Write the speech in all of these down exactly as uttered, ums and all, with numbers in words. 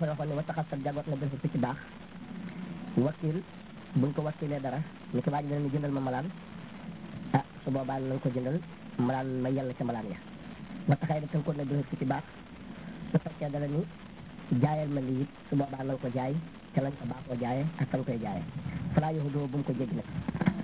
dafa waxoon ne wa taxas sa jagoot na bés ci baax wakil buñ ko wakilee dara ni ki waaj dana ni jëndal ma malaan ah su boobaa nañ ko jëndal malaan ma yàlla ca malaan ya wa taxay da tënkoon na bés ci baax su fekkee dara ni jaayal ma lii su boobaa nañ ko jaay ca lañ ko baaxoo jaayee ak fan koy jaayee falaa yahudoo bu mu ko jéggi nag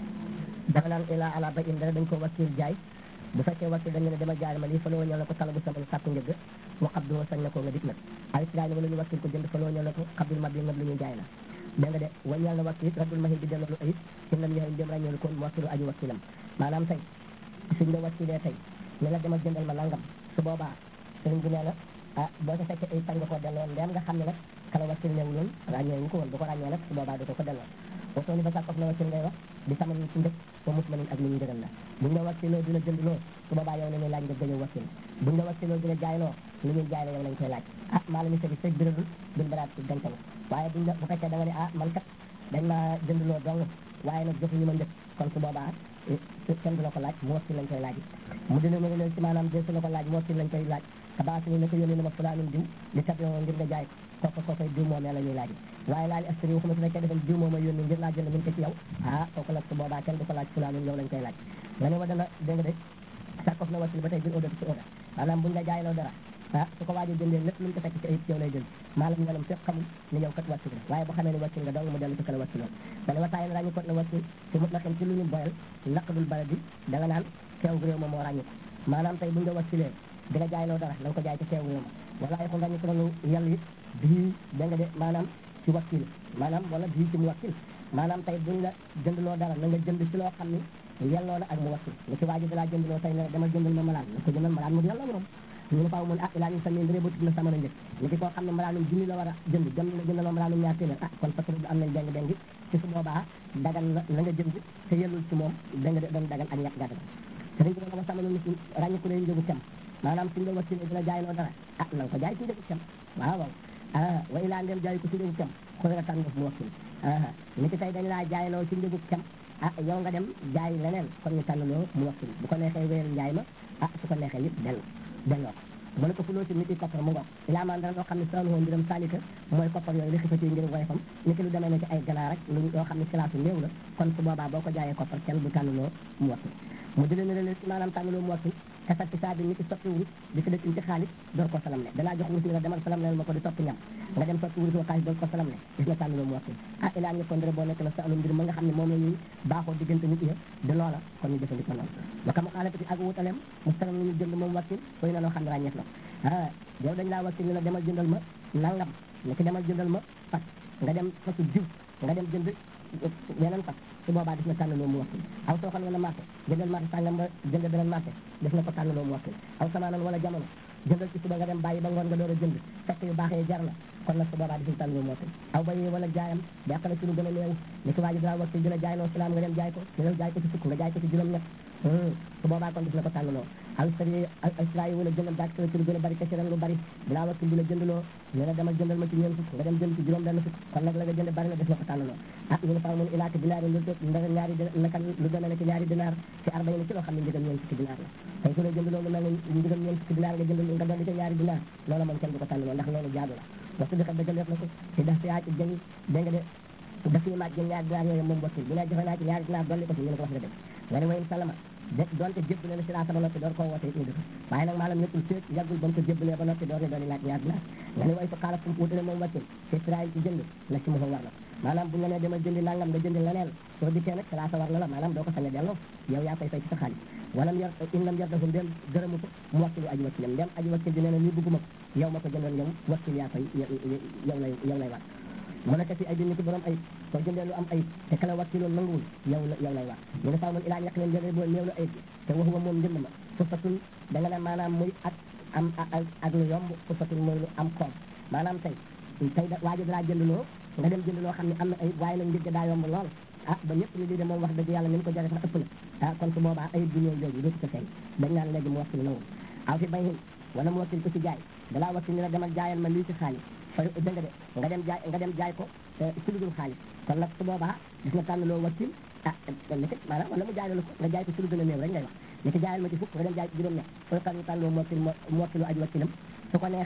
dafa naan ilaa ala ba in dara dañ ko wakil jaay bu fekkee wakil dañ ne dama jaay ma lii fa loo ñëw na ko talabu sama sàkku njëgg waxab doo sañ na ko nga dik nag ay si daay wala ñu wakil ko jënd fa loo ñëw na ko xabdul ma bi nga lu ñuy jaay la dégg nga de waññal na wakil raddul mahil bi delloo lu ayib in lam yoxee ndém ràññeelu kon wakilu aju wakilam maanaam tey suñ la wakilee tey ne la demal jëndal ma nangam su boobaa sëriñ bi nee na ah boo ko fekkee ay sañ nga koo delloo ndeem nga xam ne nag kala wakil newul woon ràññeewu ko woon bu ko ràññee nag su boobaa du ko ko delloo wasoo ni ba sàkkof na wakil ngay wax di sama ni ci ndëkk ba mus ma nin ak lu ñu njëgal la buñ la wakiloo dina jënd loo su boobaa yow la ñuy laaj nga gëñëw wakil buñ la wakiloo dina jaay loo lu ñuy jaay la yow lañ koy laaj ah maa la ñu sëbi sëg biradul duñ baraat ci gantal waaye buñ la bu fekkee da nga ne ah man kat dañ ma jënd loo dong waaye nag joxuñu ma njëkk kon su boobaa kenn du la ko laaj mu wakil lañ koy laaj mu dina mën leen ci maanaam jël su la ko laaj mu wakil lañ koy laaj xabaas ni na ko yónnee na ma fulaanum diw li tab yoo ngir nga jaay kooku kookoy diw moomee la ñuy laaj waaye laali astri waxuma su fekkee defal diw mooma yónnee ngir laa jënd min ko ci yow ah kooku nag su boobaa kenn du ko laaj fulaanum yow lañ koy laaj nga ne wa dana dégg nga de sàkkof na wakil ba tey bir odati ci oda maanaam buñ la jaayloo dara ah su ko waajee jëndee lépp lu ñu ko fekk ci ayib yow lay jël maalam nganam fépp xamul ni yow kat wakil la waaye boo xamee ni wakil nga dong mu dellu ci kala wakiloo nga ne wataayen ràññi ko na wakil ci mut na xam ci lu ñu boyal naqdul baladi da nga naan teew réew ma moo ràññi ko maanaam tey buñ la wakilee di nga jaayloo dara da nga ko jaay ci teew réew ma wala ay xon ràññi ko nanu yàlla it bii da nga de maanaam ci wakil maanaam wala bii ci mu wakil maanaam tey buñ la jëndloo dara na nga jënd ci loo xam ni yelloo na ak mu wakil ni ci waaji dalaa jëndloo tey ne dama jëndal ma malaan na ko jëndal malaan mu yàlla moom ñu ne faaw mun ah ilaa ñu sami ndëree ba tudd na sama na njëkk ni ki koo xam ne malaanum junni la war a jënd jëm na jëndaloo malaanum ñaar téeméer ah kon parce que am nañ deng deng ci su boobaa dagan la la nga jënd te yellul ci moom da nga doon dagan ak ñett gàtt te dañ ko doon sama nit ñi ràññiku lay njëgu cam maanaam suñ la wakilee dina jaay loo dara ah na nga ko jaay ci njëgu cam waaw waaw ah wa ilaa ndem jaay ko ci njëgu cam xool nga tànn mu wakil ah ni ki tey dañ laa jaayloo ci njëgu cam ah yow nga dem jaay leneen kon ñu tànn loo mu wakil bu ko neexee wéer njaay ma ah su ko neexee it dellu delloo ko mu ne ko fuloo ci nit yi koppar mu ngoog ilaa man dara loo xam ne sanuwoon mbiram salika mooy koppar yooyu li xifati ngir woyfam ni ki lu demee ne ci ay ganaar rek lu loo xam ne classe néew la kon su boobaa boo ko jaayee koppar kenn du tànnloo mu wakil mu di leen leen ci maanaam tànnloo mu wakil kasat ci saa bi ni ki sotti wurus di ko dëkk ci xaalis door ko salam ne dalaa jox wurus ni nga demal salam ne ma ko di topp ñam nga dem sotti wurus wa xaalis door ko salam ne gis nga tànnloo mu wakil ah ilaa ñëppoon dara boo nekk la sa alum mbir ma nga xam ne moom la ñuy baaxoo diggante nit ya de loola kon ñu jëfandikoo noonu waka mu xaalapati ak wutaleem mu salam ñu jënd moom wakil koy na loo xam ne ràññeef la ah yow dañ laa wakil ni la demal jëndal ma nangam ni ki demal jëndal ma fas nga dem fasu jiw nga dem jënd yeneen fas su boobaa def na tànnaloo mu wakil aw soo xam wala marché jëndal marché sàngam ba jënd beneen marché def na ko tànnaloo mu wakil aw samaanan wala jamono jëndal ci suba nga dem bàyyi ba ngoon nga door a jënd fekk yu baaxee jar la kon nag su boobaa def na tànnaloo mu wakil aw bayi wala jaayam beqala ci lu gën a néew ni ki waa ji dara wakil dina jaay loo salaam nga dem jaay ko nga jaay ko ci fukk nga jaay ko ci juróom ñett su boobaa kon def na ko tànnaloo alsari alsari wala jëndal jaay ko ci lu gën a bari kesiran lu bari dinaa wakil di la jëndaloo ñu ne demal jëndal ma ci ñeent fukk nga dem jënd ci juróom benn fukk kon nag la nga jënd bari na def na ko tànnaloo ah ñu ne faaw mun ilaaka dinaar lu ndaga ñaari naka lu demee ne ci ñaari dinaar ci arba yi ci loo xam ne njëgam ñeent fukki dinaar la tey ku ne jëndaloo lu mel ne njëgam ñeent fukki dinaar nga jënd nga dolli ci ñaari dinaar loola moom kenn du ko tànnaloo ndax loolu jaadu la waxtu bi kat dëggal def na ko ci def yaa ci jëng dégg nga de daf ñu maaj jël ñaari dinaar yooyu moom wakil bu ne joxe naa ci ñaari dinaar dolli ko ci ñu ne ko wax nga dem nga ne wayum salama de doonte jébbale na si laa sama noppi door koo woote ñu def waaye nag maanaam ñëppul féet yàggul ba mu ko jébbalee ba noppi door ne doon laaj ñaar dinaar nga ne way fa xaaral fu mu wutale moom wakil ci Israël ci jënd la ci moom war na maanaam bu ñu la nee demal jëndi nangam nga jëndi leneen soo dikkee nag si laa sa war na la maanaam doo ko sañ a delloo yow yaa koy fay ci sa xaalis wala yor in lam yor dafa ndem gërëmu ko mu wakkilu aji wakkilam ndem aji wakkil bi nee na lii bëgguma ko yow ma ko jëndoon yow wakkil yaa koy yow lay yow lay war mu nekk ci ay bi ni ki borom ayib soo jëndee lu am ayib te kala wakkiloon nanguwul yow la yow lay wax ñu ne faaw man ilaa ñaq leen jëndee boo néew la ayib bi te waxuma moom njënd ma fursatul da nga ne maanaam muy ak am ak lu yomb fursatul muy lu am koom maanaam tey tey da waajo dalaa jënd loo nga dem jënd loo xam ne am na ayib waaye nag njëgg daa yomb lool ah ba ñëpp ni lii de moom wax dëgg yàlla ni mu ko jare sax ëpp na ah kon su boobaa ayib bi ñëw jooju dootu ko feeñ dañ naan léegi mu wakkil nangu aw fi bay hin wala mu wakkil ko ci jaay dalaa wakkil ni la demal jaayal ma lii ci xaalis fa dëgg de nga dem jaay nga dem jaay ko ci lu dul xaalis kon nag su boobaa gis nga tànn loo wakkil ah ni ki maanaam wala mu jaay la ko nga jaay ko ci lu gën a néew rek ngay wax ni ki jaayal ma ci fukk nga dem jaay ci juróom ñett fooy xam ne tànn loo mu wakkil mu wakkilu aji wakkilam su ko neexee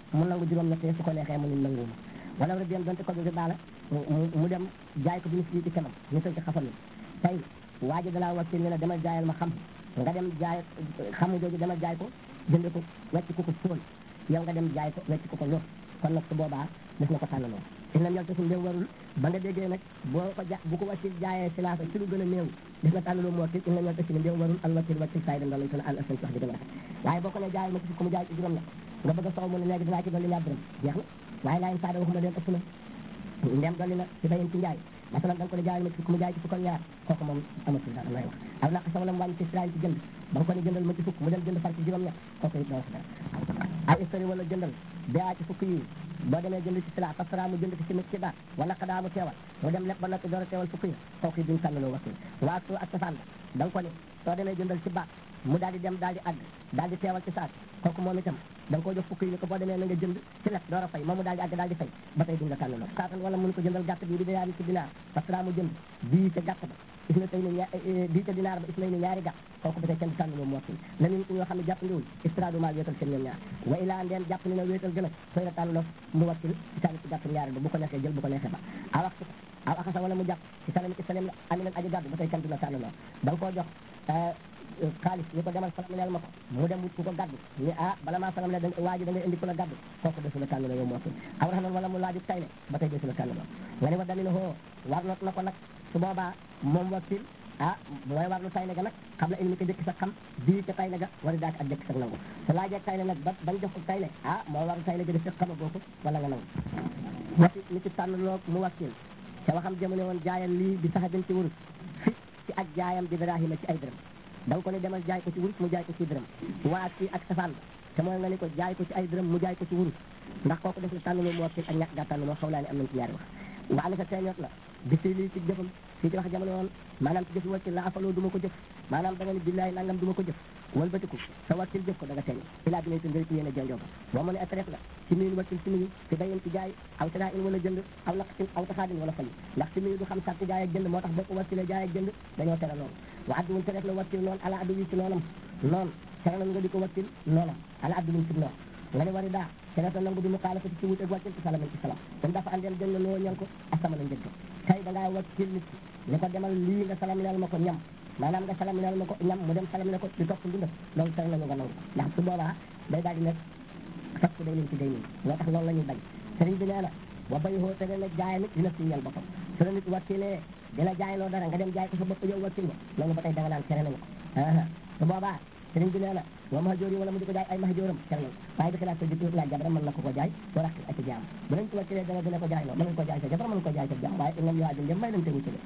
mu nangu juróom-ñett su ko neexee mu ni nanguwuma wala wala dem donte ko bi baala mu dem jaay ko bi ni ci kanam ñu tëj ci xafal ni tey waa ji dalaa wakkil ne la demal jaayal ma xam nga dem jaay xamu jooju demal jaay ko jënd ko wecc ko ko sóol yow nga dem jaay ko wecc ko ko lor kon nag su boobaa def na ko tànnaloo si nam yal ta suñu ndéem warul ba nga déggee nag boo ko ja bu ko wakkil jaayee silaasa ci lu gën a néew def na tànnaloo mu wakkil in nam yal ta suñu ndéem warul al wakkil wakkil saay dem lañ ko ne al asan wax di gën a rafet waaye boo ko ne jaayal ma ci ko mu jaay ci juróom nag nga bëgg a soow mu ne léegi dinaa ci dolli ñaar dërëm jeex na waaye laayin saada waxuma leen ëpp na ndem dolli na ci bayin ci njaay masalan da nga ko ne jaayal ma ci fukk mu jaay ci fukk ak ñaar kooku moom amatul dara lay wax aw naq sama la mu wàññi ci siraay ci jënd ba nga ko ne jëndal ma ci fukk mu dem jënd far ci juróom-ñett kooku it doo wax dara aw istari wala jëndal baa ci fukk yi boo demee jënd ci sila fasara mu jënd ci simit ci baat wala xadaa mu teewal mu dem lépp ba noppi door a teewal fukk yi kooku it duñ tànnaloo wakil waatu ak safaan da nga ko ne soo demee jëndal ci baat mu daal di dem daal di àgg daal di teewal ci saat kooku moom itam da nga koo jox fukk yi ni ko boo demee na nga jënd ci lekk door a fay moom mu daal di àgg daal di fay ba tey duñ la tànnaloo saatan wala mun ko jëndal gàtt bi di dinaar ci dinaar fasara mu jënd bii ca gàtt ba is na tey ni ña bii ca dinaar ba is nay ni ñaari gàtt kooku ba tey kenn tànnaloo mu wakkil la nit ñoo xam ne jàpp ndiwul istradu mal wéetal seen ñoom ñaar wa ilaa ndeen jàpp ni na wéetal gën a koy la tànnaloo mu wakkil ci sànni ci gàtt ñaari ba bu ko neexee jël bu ko neexee ba aw ak aw akasa wala mu jàpp ci salam ci salam ami leen aji gàddu ba tey kenn du la tànnaloo da nga koo jox xaalis ñu ko demal salamleel ma ko mu dem wut ku ko gàddu ni ah bala maa salamle da waa ji da ngay indi ku la gàddu kooku desu la tànnaloo yow moo fi aw rax wala mu laaju tayle ba tey desu la tànnaloo nga ne wa damina hoo war not na ko nag su boobaa moom wakkil ah mooy war lu tayle ga nag xam la ilmi ko jëkk sa xam bii ca tayle ga wala daak ak jëkk sa nangu su laajee tayle nag ba bañ jox ko tayle ah moo war tayle ga def fekk xamagoo ko wala nga nangu wati ni ci tànnaloo mu wakkil ca waxam jëmu ne woon jaayal lii bi sax dem ci wurus fi ci ak jaayam di darahima ci ay dërëm da nga ko ne demal jaay ko ci wurus mu jaay ko ci dërëm waa ci ak safaan ba te mooy nga ne ko jaay ko ci ay dërëm mu jaay ko ci wurus ndax kooku def na tànnaloo mu wakkil ak ñàkk gaa tànnaloo xaw laa ne am nañ ci ñaari wax waa ne sa teeñoot la bi si lii ci jëfam fii ci wax jamono woon maanaam ci jëf wakkil la afaloo du ma ko jëf maanaam da nga ne billaay nangam du ma ko jëf walbatiku sa wakkil jëf ko da nga teeñ ilaa bi nañ te ngëri ci yéen a jonjoo ko boo mu ne attaref la ci miin wakkil ci miin ci bayin ci jaay aw sadaa in wala jënd aw naqsin aw taxaadin wala fay ndax ci miin du xam sàrt jaay ak jënd moo tax boo ko wakkilee jaay ak jënd dañoo tere loolu wa adduwul teref la wakkil noonu ala addu wi ci noonam noonu tere nañ nga di ko wakkil noonam ala addu wiñ ci noonu nga ne wari daa tere na nangu di mu xaalafati ci wut ak wakkil ci salamin ci salam kon dafa andeen jënd loo ñal ko asama la njëgg tey da ngaa wakkil nit ki ni ko demal lii nga salam leel ma ko ñam maanaam nga salam leel ma ko ñam mu dem salam le ko di topp ndundam loolu tere nañu nga nangu ndax su boobaa day daal di nekk fas ko day nin ci day nin moo tax loolu la ñuy bañ sëriñ bi nee na wa bay hoo tere na jaay nit dina si ñal boppam su la nit wakkilee dina jaay loo dara nga dem jaay ko sa bopp yow wakkil nga loolu ba tey da nga naan tere nañu ko su boobaa sëriñ bi nee na wa mahjoor yi wala mu di ko jaay ay mahjooram tere nañu waaye bi xilaat sa jëkk laaj jabaram mën na ko ko jaay wa raqi ak jaam bu nañ ko wakkilee dara dina ko jaay loo mën nañ ko jaay sa jabar mën nañ ko jaay sa jaam waaye inam yoo ajum dem may nañ te wucale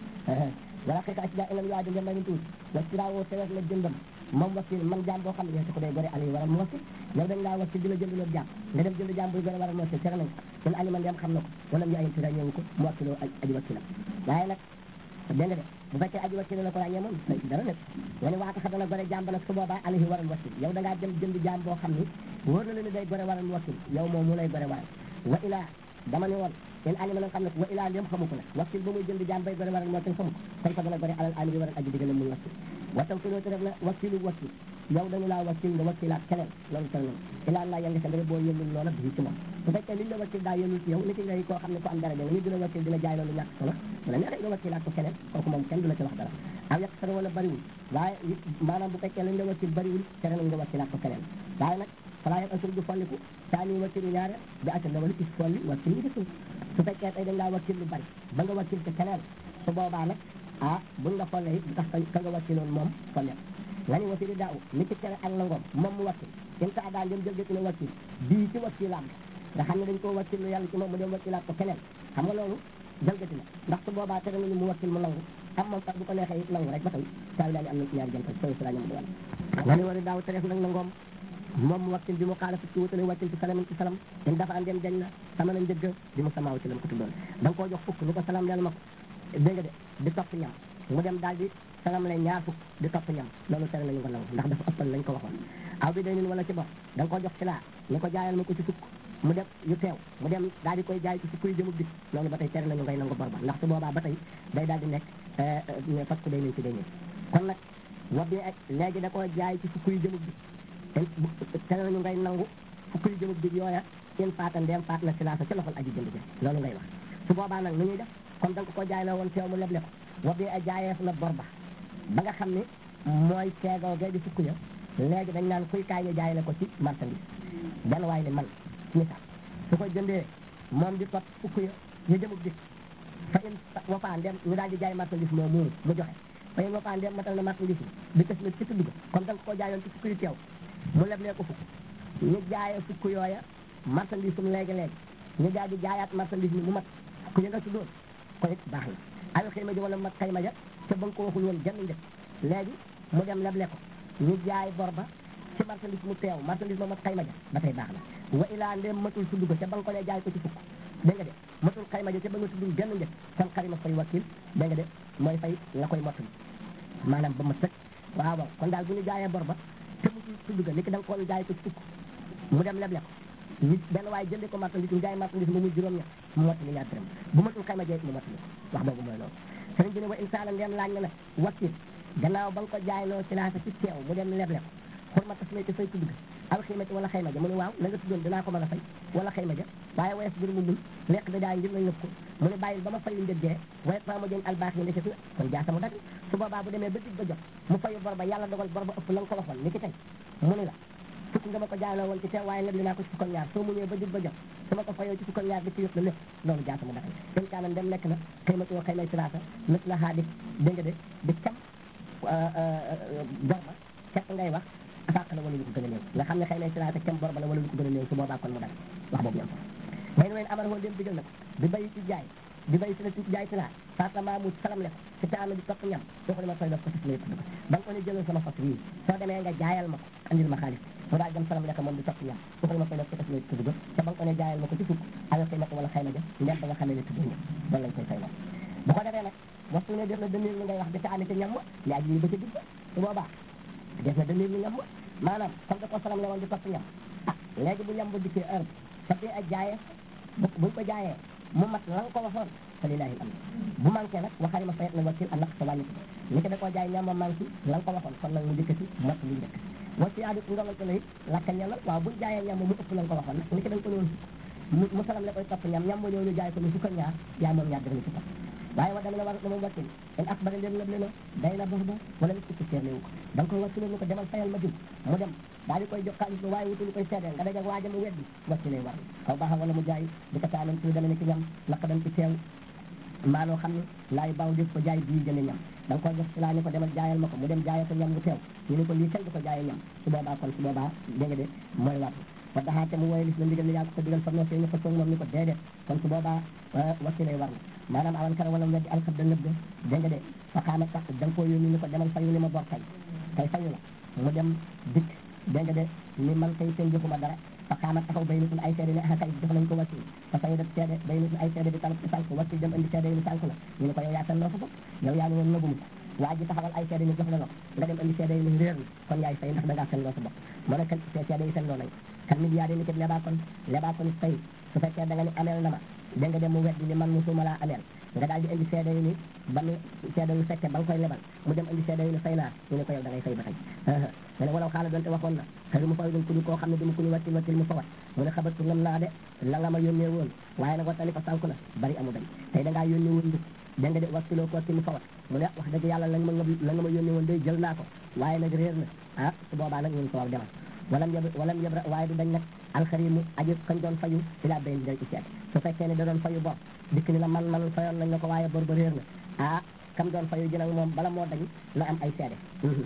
wa raqi ak jaay inam yoo ajum dem may nañ te wuc wa siraawoo tewees la jëndam moom wakkil man jaam boo xam ne yéete ko day gore ali waral mu wakkil yow dañ laa wakkil di la jënd loolu jaam nga dem jënd jaam buy gore waral mu wakkil tere nañ ko kon ali man dem xam na ko wala mu ayin tira ñëwu ko mu wakkiloo aji wakkilam waaye nag dégg nga de bu fekkee aji wakkil la ko ràññee moom dara nekk nga ne waata xa dana gore jaam ba nag su boobaa alihi waral wakkil yow da ngaa dem jënd jaam boo xam ni wóor na la ni day gore waral mu wakkil yow moom mu lay gore waral wa ilaa dama ne woon in alima nag xam ne wa ilaa ndéem xamu ko nag wakkil ba muy jënd jaam bay gore waral mu wakkil xamu ko kon ko dana gore alal alihi waral aji digale muy wakkil watam kiloo te def na wakkilu wakkil yow dañu laa wakkil nga wakkilaat keneen loolu tere nañ ilaa laa yanga sa ndare boo yëllul loola bii ci moom su fekkee liñ la wakkil daa yëllul ci yow ni ki ngay koo xam ne ko am dara nit dina wakkil dina jaay loolu ñàkk solo wala neexee nga wakkilaat ko keneen kooku moom kenn du la ci wax dara aw yàq sara wala bariwul waaye maanaam bu fekkee liñ la wakkil bariwul tere nañ nga wakkilaat ko keneen waaye nag falaa yeg asur du folliku saa ni wakkilu ñaare bi atal la wala is folli wakkil yi desul su fekkee tey dañ laa wakkil lu bari ba nga wakkil ko keneen su boobaa nag ah buñ la folle it du tax ka nga wakkiloon moom folle nga ni wasiri daaw ni ci tere ak nangoom moom mu wakkil in ta daal dem jël gëti ne wakkil bii ci wakkilaat nga xam ne dañ koo wakkil lu yàlla ci moom mu dem wakkilaat ko keneen xam nga loolu jalgati la ndax su boobaa tere nañu mu wakkil mu nangu am moom sax bu ko neexee it nangu rek ba tey saa daal am na ci ñaari jëntal sooy si laa ñam du wàll nga ni wari daaw tereef nag nangoom moom mu wakkil bi mu xaalafa ci wutale wakkil ci salamin ci salam in dafa andeen jañ na sama na njëgg bi mu samaaw ci lam ko tuddoon da nga koo jox fukk ni ko salam leel ma ko dégg nga de di topp ñam mu dem daal di salam lay ñaar fukk di topp ñam loolu tere nañu ko nangu ndax dafa ëppal lañ ko waxoon aw bi day nin wala ci bopp da nga ko jox ci laa ni ko jaayal ma ko ci fukk mu def yu teew mu dem daal di koy jaay ci fukk yu jëmub bis loolu ba tey tere nañu ngay nangu bor ba ndax su boobaa ba tey day daal di nekk fas ko day nañ ci day nañ kon nag wa bi ak léegi da koo jaay ci fukk yu jëmub bis te tere nañu ngay nangu fukk yu jëmub bis yooya in faata ndeem faat na silaasa ci loxol aji jënd ji loolu ngay wax su boobaa nag nu ñuy def comme da nga ko jaay la woon teew mu leble ko wa bi a jaayeef na bor ba ba nga xam ne mooy teegoo gee di fukk ya léegi dañ naan kuy kaay ñu jaay la ko ci marchandise benn waay ne man ci misaal su ko jëndee moom di tot fukk ya ñu jëmub dik fa in wafaa ndem ñu daal di jaay marchandise moom mu mu joxe fa in wafaa ndem matal na marchandise bi des na ci tudd ko comme da nga ko jaayoon ci fukk yu teew mu leblee ko fukk ñu jaayee fukk yooya marchandise um léegi-léegi ñu daal di jaayaat marchandise mi mu mat ku ñu nga tuddoon ko it baax na ayo xëyma ji wala mat xayma ja te ba nga ko waxul woon jënd njëkk léegi mu dem leble ko ñu jaay bor ba ci marchandise mu teew marchandise ma mat xayma ja ba tey baax na wa ilaa ndem matul tudd ko ca ba nga ko ne jaay ko ci fukk dégg nga de matul xayma ja ca ba nga tuddul genn njëkk kon xarima fay wakil dégg nga de mooy fay la koy mottali maanaam ba ma sëkk waaw waaw kon daal bu ñu jaayee bor ba te mutul tudd ga ni ki da nga ko jaay ko ci fukk mu dem leble ko nit benn waaye jënde ko marchandise mu jaay marchandise mu muy juróom ñett mu mottali ñaar dërëm bu matul xayma ja mu mottali ko wax boobu mooy loolu sëriñ bi ne wa insaana ndem laaj na nag wakil gannaaw ba nga ko jaay loo ci laata ci teew mu dem leble ko xurma tasmay te fay tudd ga aw xiimati wala xayma ja mu ne waaw la nga tuddoon dinaa ko mën a fay wala xayma ja waaye wees bir mu muñ lekk da jaay ngir nga ñëpp ko mu ne bàyyil ba ma fayu njëggee waaye fa ma jëñ albaax yi ndeketi kon jaasa mu dagg su boobaa bu demee ba dig ba jot mu fayu bor ba yàlla dogal bor ba ëpp la nga ko waxoon ni ki tey mu ne la fukk nga ma ko jaay loo woon ci teew waaye lebli naa ko ci fukk ñaar soo mu ñëwee ba dig ba jot su ma ko fayoo ci fukk ñaar di ci yëpp la lépp loolu jaasa mu dagg seen kaanam dem nekk na xaymati wa xaymay silaasa nit la xaa di dégg nga de di cam bor ba fekk ngay wax asaq la wala lu ko gën a néew nga xam ne xëy na si laata cam bor ba la wala lu ko gën a néew su boobaa kon mu dal wax boobu yam fa may wen amar woon dem digal na ko di bay ci jaay di bay si la ci jaay si laa fata maamu salam le ko si taama di topp ñam soo ko ne ma koy def ko si lay tudd ko ba nga ko ne jëlal sama fas wii soo demee nga jaayal ma ko andil ma xaalis mu daal dem salam le ko moom di topp ñam soo ko ne ma koy def ko si lay tudd ko te ba nga ko ne jaayal ma ko ci fukk ala xëy na ko wala xëy na ja ndem ba nga xamee ne tudd ñam loolu lañ koy fay moom bu ko defee nag waxtu ne def na demir li ngay wax di taami te ñam ma yaa ji ba ca digg su boobaa def na demir li ñam ma maanaam comme da ko salam le woon di topp ñam ah léegi bu ñam ba dikkee heure fa dee ak jaayee bu buñ ko jaayee mu mat la nga ko waxoon fa lillahi am bu manqué nag waxaari ma fayet na wakil a naq sa wàññi ko ni ko da koo jaay ñam ma manqué la nga ko waxoon kon nag mu njëkkati mot li njëkk wasi adu ndogal ko lay lakka ñamal waaw buñ jaayee ñam mu ëpp la nga ko waxoon nag ni ko da nga ko ñëwoon mu mu salam le koy topp ñam ñam ba ñëw ñu jaay ko ni fukk ak ñaar yaa moom ñaar def ni ci topp waaye wa dama la war dama wakkil en akbara ndem lëb le na day na bor ba wala nit ko seerle wu ko da nga koy wakkile ni ko demal fayal ma diw mu dem daal di koy jox xaalis ba waaye wutu lu koy seedeel nga dajak waaja mu weddi wakkile war xaw baaxa wala mu jaay di ko taanan ci dama ne ci ñam naka dañ ci teew mbaa loo xam ne laay baaw def ko jaay bii jënd ñam da nga koy jox si laa ni ko demal jaayal ma ko mu dem jaayee ko ñam mu teew ñu ne ko lii kenn du ko jaayee ñam su boobaa kon su boobaa dégg nga de mooy wattu wa daxaate mu woye lis na ndigal ni yaa ko digal fa noosee ñu ko soog moom ni ko déedéet kon su boobaa wakkile war na maanaam awan kara wala weddi alxab da nëbb dégg nga de fa xaama sax da nga koo yónni ni ko demal fayu ni ma bor tey tey fayu la mu dem dikk dégg nga de ni man tey seen joxuma dara fa xaama taxaw bay nitul ay seede ne ah kay jox nañ ko wakkil fa fayu def seede bay nitul ay seede di tànk sànk wakkil dem indi seede yi ni sànk la ñu ne ko yow yaa fen loo sa bopp yow yaa ni woon nëbbum waa ji taxawal ay seede ni jox na la ko nga dem indi seede yi ni réer ni kon yaay fay ndax da ngaa fen loo sa bopp moo ne kan seede yi fen loo nañ kan nit yaa de ni kit lebaa kon lebaa kon fay su fekkee da nga ni ameel na ma dégg nga dem mu weddi ni man musuma laa ameel nga daal di indi seede yi ni ba mu seede yu fekkee ba nga koy lebal mu dem indi seede yi ni fay naa ñu ne ko yow da ngay fay ba tey nga ne walaw xaala doonte waxoon na xëy mu fay duñ ku du koo xam ne duma ku ñu wattil wattil mu fa wat mu ne xabatu nam naa de la nga ma yónnee woon waaye nag wattali ko sànku na bari amu dañ tey da ngaa yónnee woon ndik dégg nga de wattiloo ko wattil mu fa wat mu ne wax dëgg yàlla la nga ma la nga ma yónnee woon day jël naa ko waaye nag réer na ah su boobaa nag ñu ngi ko war demal walam yab walam yabra waaye du dañ nag alxarimu aji kañ doon fayu ilaa bayn day ci seet su fekkee ne da doon fayu bor dikk ni la man man fayoon nañ la ko waaye bor ba réer na ah kam doon fayu ji nag moom bala moo dañ na am ay seede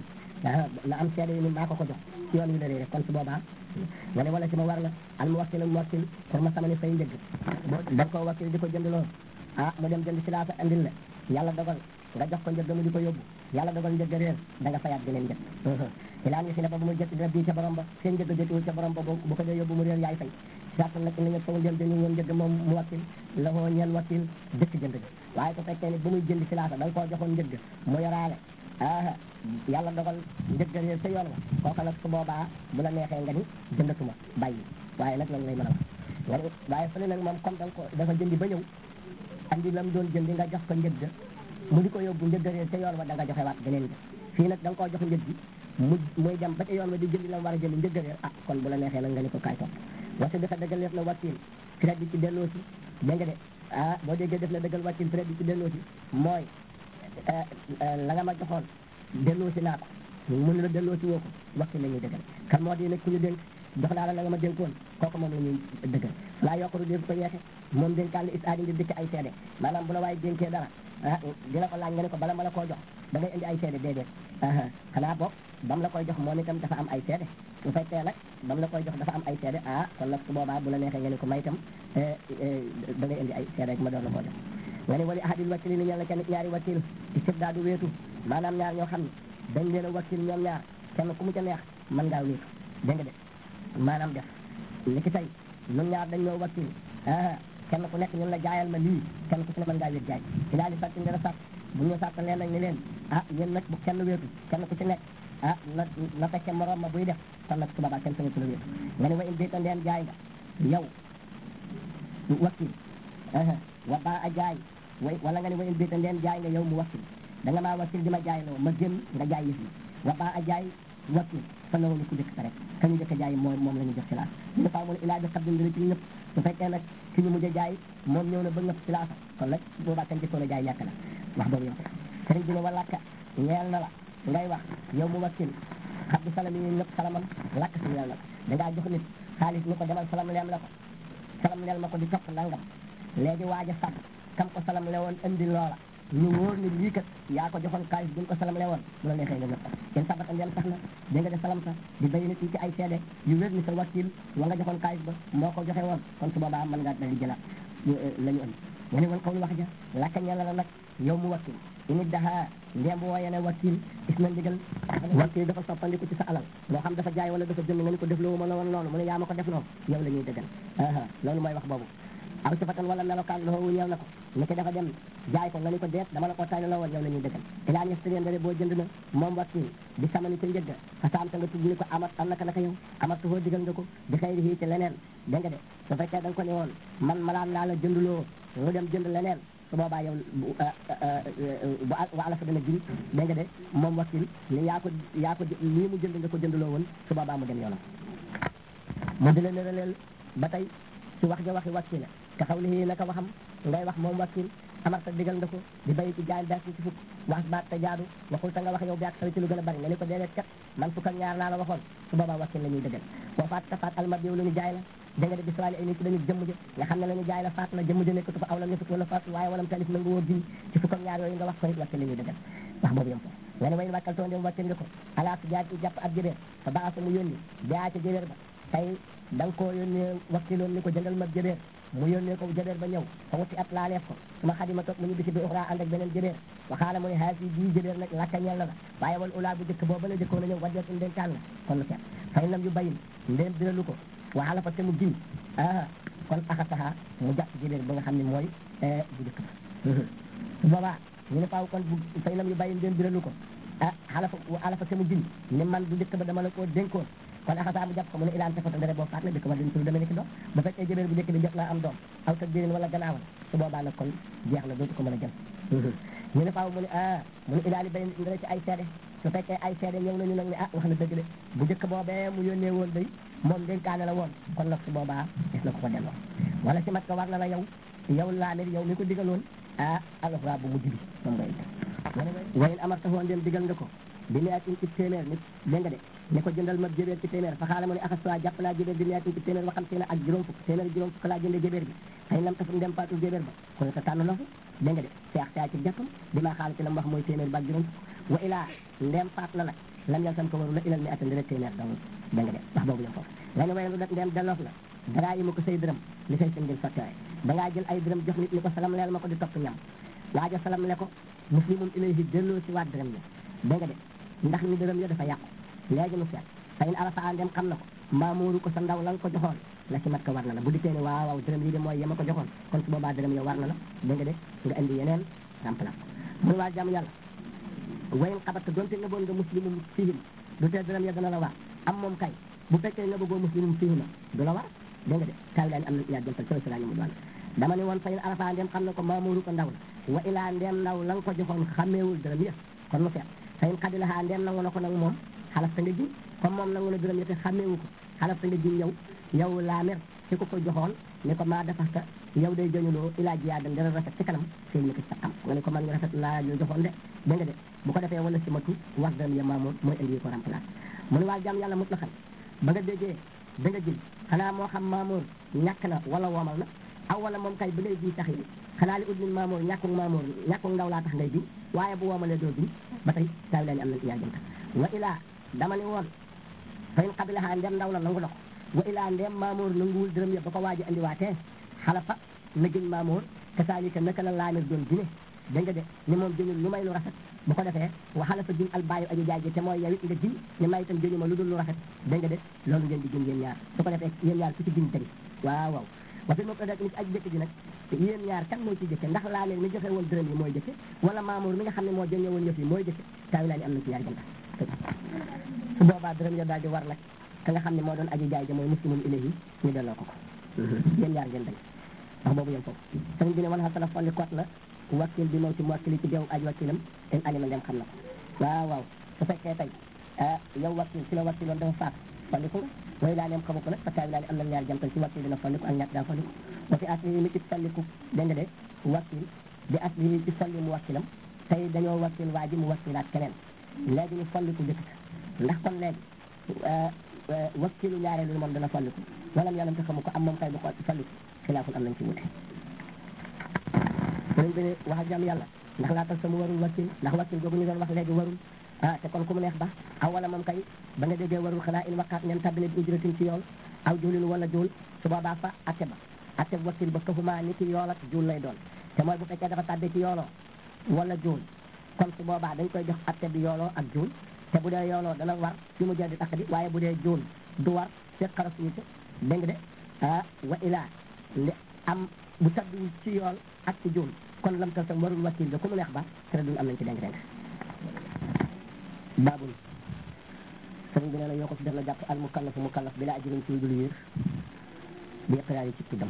na am seede yi ni maa ko ko jox ci yoon wi la réere kon su boobaa nga ne wala si ma war na al mu wakkil mu wakkil pour ma sama ni fay njëgg da nga koo wakkil di ko jënd loolu ah mu dem jënd si laa fa andil la yàlla dogal nga jox ko njëgg mu di ko yóbbu yàlla dogal njëgg réer da nga fayaat geneen njëg ilaan ngi si ne ba bu muy jëtt dina bii ca borom ba seen njëgg jëttiwul ca borom ba bu ko dee yóbbu mu réer yaay fay sartal nag nañu faw ndem dañu woon njëgg moom mu wakkil la hoo ñeel wakkil dëkk jënd gi waaye su fekkee ne bu muy jënd si laata da nga koo joxoon njëgg mu yoraale ah yàlla dogal njëgg réer sa yoon wa kooka nag su boobaa bu la neexee nga ni jëndatuma bàyyi waaye nag loolu lay mën a wax nga ni waaye fële nag moom comme da nga ko dafa jëndi ba ñëw andi lam doon jëndi nga jox ko njëgg mu di ko yóbbu njëgg réer ca yoon wa da nga joxe waat geneen gi fii nag da nga koo jox njëg gi mu muy dem ba ca yoon wa di jëndi la mu war a jëndi njëgg réer ah kon bu la neexee nag nga ni ko kaay topp wasa dafa dëggaleef na wakiil crédit ci delloo si dégg nga de ah boo déggee def na dëggal wakiil crédit ci delloo si mooy la nga ma joxoon delloo si naa ko mun la delloo si woo ko wakiil la ñuy dëggal kan moo di nag ku ñu dénk jox naa la la nga ma dénkoon kooku moom la ñuy dëggal laa yokkaru def ko yeexe moom dénkaan li is aadi ngir dikk ay seede maanaam bu la waaye dénkee dara ah dina ko laaj nga ne ko bala ma la koo jox da ngay indi ay seede déedéet xanaa boog bam la koy jox moom itam dafa am ay seede su fekkee nag bam la koy jox dafa am ay seede ah kon nag su boobaa bu la neexee nga ne ko may itam da ngay indi ay seede rek ma doon la koo jox nga ne wali ahadil wakili ni ñel na kenn ñaari wakil istibdaadu wéetu maanaam ñaar ñoo xam ne dañ leen a wakil ñoom ñaar kenn ku mu ca neex mën ngaa wéetu dégg nga de maanaam def li ki tey ñun ñaar dañ ñoo wakil ah kenn ku nekk ñun la jaayal ma lii kenn ku ci ne mën ngaa wéet jaay ci daal di sàtt ndera sàtt bu ñu sàtt leen nag ni leen ah yéen nag bu kenn wéetu kenn ku ci nekk ah na na fekke morom ma buy def kon nag su boobaa kenn sañatu la wéetu nga ne wa in déeta ndeen jaay nga yow wakil wa baa a jaay way wala nga ne wa in déeta ndeen jaay nga yow mu wakil da nga maa wakil di ma jaay loo ma génn nga jaay yëf yi wa baa a jaay wakil fa la woon ku jëkk rek ka ñu jëkk jaay moom moom la ñu jox ci laas ñu faa mu ne ilaa bi xam dina ci ñëpp su fekkee nag ki ñu mujj a jaay moom ñëw na ba ñëpp ci laasa kon nag boobaa kañ jëkkoon a jaay ñàkk na wax boobu yow sëriñ bi ne walaka ñeel na la ngay wax yow mu wakkil xam bi salam yi ñëpp salamam lakk si ñeel na la dangaa jox nit xaalis ni ko demal salam leem la ko salam leel ma ko di topp nangam léegi waaj a sàtt kam ko salam lewoon indi loola ñu wóor ni lii kat yaa ko joxoon xaalis bi nga ko salam lewoon bu la neexee nga nëpp kenn sabat a ndeen sax na da nga de salam sa di bay nit yi ci ay seede yu wér ni sa wakkil wa nga joxoon xaalis ba moo ko joxe woon kon su boobaa mën ngaa dali jëlaat la ñu indi nga ne woon xaw lu wax ja lakka ñeel na la nag yow mu wakkil init daha ndéem bu wooyee ne wakkil gis na ndigal wakkil dafa soppandiku ci sa alal moo xam dafa jaay wala dafa jënd nga ni ko def loo ma la woon loolu mu ne yaa ma ko def loo yow la ñuy dëggal loolu mooy wax boobu aw sifatan wala melokaan loxowu ñëw na ko ni ki dafa dem jaay ko nga ni ko deet dama la ko tay la woon yow la ñuy dëggal ilaan yestarién dare boo jënd na moom wakkil di samani ca njëgga fa saam ta nga tudd ni ko amat am naka naka yow amat tuhoo digal nga ko di xëy di ci leneen dégg nga de su fekkee da nga ko ne woon man malaan laa la jënduloo mu dem jënd leneen su boobaa yow bu wa ala fa dana jiñ dégg nga de moom wakkil ni yaa ko yaa ko lii mu jënd nga ko jënduloo woon su boobaa mu dem yoonam mu di la nëraleel ba tey ci wax ja waxi wakkil la ka xaw li naka waxam ngay wax moom wakkil amarta digal nga ko di bay ci jaay daal ci fukk wax baat te jaadu waxul ta nga wax yow bi ak sawi ci lu gën a bari nga ni ko déedéet kat man fukk ak ñaar laa la waxoon su boobaa wakkil la ñuy dëggal boo faat ta faat almat yow la ñu jaay la da nga de biswaali ay nit ci dañu jëmm ji nga xam ne la ñu jaay la faat la jëmm ji nekkatu fa aw la nekkatu wala faat waaye walam talif na nga wóor ji ci fukk ak ñaar yooyu nga wax ko nit wakkil la ñuy dëggal wax boobu yom foofu nga ne wayn wàkkal too ndem wakkil nga ko ala su jaay ci jàpp ab jëbeer fa baasa mu yónni jaa ci jëbeer ba tey da nga koo yónnee wakkiloon ni ko jëndal ma jëbeer mu yónnee ko jëbeer ba ñëw fa wuti at laaleef ko suma xadima toog mu ñu bisi bi uxra ànd ak beneen jëbeer waxaala mu ne haasi bii jëbeer nag lakka ñeel na la waaye wal ulaa bu jëkk booba la jëkkoon a ñëw wajjat um denkaan la kon lu seet fay nam yu bayin ndéem biralu ko waxala fa te mu giñ ah kon axataha mu jàpp jëbeer ba nga xam ne mooy bu jëkk ba su boobaa ñu ne faaw kon bu fay nam yu bayin ndéem biralu ko ah xala fa ala fa te mu giñ ni man bu jëkk ba dama la koo dénkoon kon axasaa mu jàpp ko mu ne ilaan tefata ndere boo faat na dëkk ba dañ tudd dama nekk doom ba fekkee jëbeer bu njëkk bi jot naa am doom aw ta jërin wala gannaawal su boobaa nag kon jeex na dootu ko mën a jël ñu ne faaw mu ne ah mu ne ilaali bay ndere ci ay seede su fekkee ay seede ñëw nañu nag ne ah wax na dëgg de bu njëkk boobee mu yónnee woon day moom dénkaane la woon kon nag su boobaa des na ko ko delloo wala si mat ko war na la yow yow laamir yow mi ko digaloon ah alxura bu mujj bi moom ngay wayin amarta woon dem digal nga ko bi neatin ci téeméer nit dégg nga de ne ko jëndal ma jëbeer ci téeméer fa xaala mu ne axasoi jàpp naa jëbeer bi neatin ci téeméer waxam si na ak juróom fukk téeméer juróom fukk laa jënde jëbeer bi xëy nam taf ndem paatul jëbeer ba kon sa tànn lofu dégg nga de seex saa ci jàppam bi maa xaala ci la mu wax mooy téeméer ba ak juróom fukk wa ilaa ndem faat na nag lam yal sam ko waru la ilal mi atan dina téeméer dong dégg nga de wax boobu yom foofu nga ne waye lu ndem delloof la daraa yi ma ko say dërëm li say seen ngil sottiwaay dangaa jël ay dërëm jox nit ni ko salam leel ma ko di topp ñam waaja salam le ko muslimum ilayhi delloo si waat dërëm ya dégg nga de ndax ni dërëm ya dafa yàqu léegi mu seet fa in arafa andem xam na ko maamuuru ko sa ndaw la nga ko joxoon la ci mat ko war na la bu dikkee ne waaw waaw dërëm yi de mooy yema ko joxoon kon su boobaa dërëm ya war na la dégg nga de nga indi yeneen remplace ko mun waa jàmm yàlla wayin xabat donte nga boon nga muslimum fihim du tee dërëm ya dana la war am moom kay bu fekkee nga bëggoo muslimum fihima du la war dégg nga de tawi laa ni am na yaa jëmtal soo sala ñu mu doon dama ne woon fa in arafa andem xam na ko maamuuru ko ndaw la wa ilaa ndem ndaw la nga ko joxoon xàmmeewul dërëm ya kon mu seet fa in xadilaha ndem nangu na ko nag moom xalaf ta nga ji comme moom nangu na dërëm ya te xàmmeewu ko xalaf ta nga jiñ yow yow laamir ci ko ko joxoon ni ko maa defaxta yow day joñuloo ilaa ji yaa dan dara rafet ci kanam seen ni ko sa xam nga ne ko man ngi rafet laa yo joxoon de dégg nga de bu ko defee wala si matu war dam ya maamoon mooy indi ko remplace mu ne waa jàmm yàlla mut la xam ba nga déggee da nga jiñ xanaa moo xam maamoor ñàkk na wala woomal na aw wala moom kay ba ngay jiñ tax yi xanaa li ut min maamoor ñàkkug maamoor ñàkkug ndaw laa tax ngay jiñ waaye bu woomalee doo jiñ ba tey taawi laa ni am na yaa jëmta wa ilaa dama ni woon fa in qabilaha ndem ndaw la nangu na ko wa ilaa ndem maamoor nanguwul dërëm yëpp ba ko waaji andiwaatee xalafa na jëñ maamoor te saalika naka la laamir doon jine dégg nga de ni moom jëñul lu may lu rafet bu ko defee wa xalafa jiñ albaayu aji jaay ji te mooy yow it nga jiñ ni may itam jëñu ma lu dul lu rafet dégg nga de loolu ngeen di jëñ yéen ñaar su ko defee yéen ñaar ku ci jiñ tëri waaw waaw wa fi moom dak ni ci aji jëkk ji nag yéen ñaar kan moo ci jëkke ndax laamir mi joxe woon dërëm yi mooy jëkke wala maamoor mi nga xam ne moo jëñe woon yëf yi mooy jëkke taawi laa ni am na ci ñaar jënta su boobaa dërëm ya daal di war nag ka nga xam ne moo doon aji jaay ja mooy muslimun ilayhi ñu delloo ko ko yéen ñaar ngeen dañ wax boobu yem foofu sëriñ bi ne wala xasala folli kot la wakkil bi moom ci wakkili ci deewu aji wakkilam in alima ndem xam na ko waaw waaw su fekkee tey yow wakkil ci la wakkiloon dafa faat folli ko nga way laa neem xamu ko nag parce que laa ne am na ñaar jantal ci wakkil dina folli ko ak ñàkk daa folli ko ba fi asli mi ci folliku dégg nga de wakkil di asli ci folli mu wakkilam tey dañoo wakkil waa ji mu wakkilaat keneen léegi ñu folliku jëkk ndax kon léegi wakkilu ñaareelu moom dana folliku wala mu yàllam te xamu ko am moom kay du ko folliku xilaaful am nañ ci wute sëriñ bi ne wax ak jàmm yàlla ndax laatal sama warul wakkil ndax wakkil googu ñu doon wax léegi warul ah te kon ku mu neex ba aw wala moom kay ba nga déggee warul xanaa in waqaat ngeen tabbine bi ujratin ci yool aw juulin wala juul su boobaa fa atte ba atte ba wakkil ba këfuma ni ki yool ak juul lay doon te mooy bu fekkee dafa tàbbee ci yooloo wala juul kon su boobaa dañ koy jox atte bi yooloo ak juul te bu dee yooloo dana war fi mu jël di takk di waaye bu dee juul du war fekk xaras ñu ci dégg nga de ah wa ilaa li am bu tabbiwul ci yool ak ci juul kon lam tal tam warul wakkil ga ku mu neex ba tere duñ am nañ ci dénk dénk baabul sëriñ bi nee na yoo ko ci def na jàpp al mukallaf mukallaf bi la ajirin ci dul yéer bi iqraar yi ci tuddam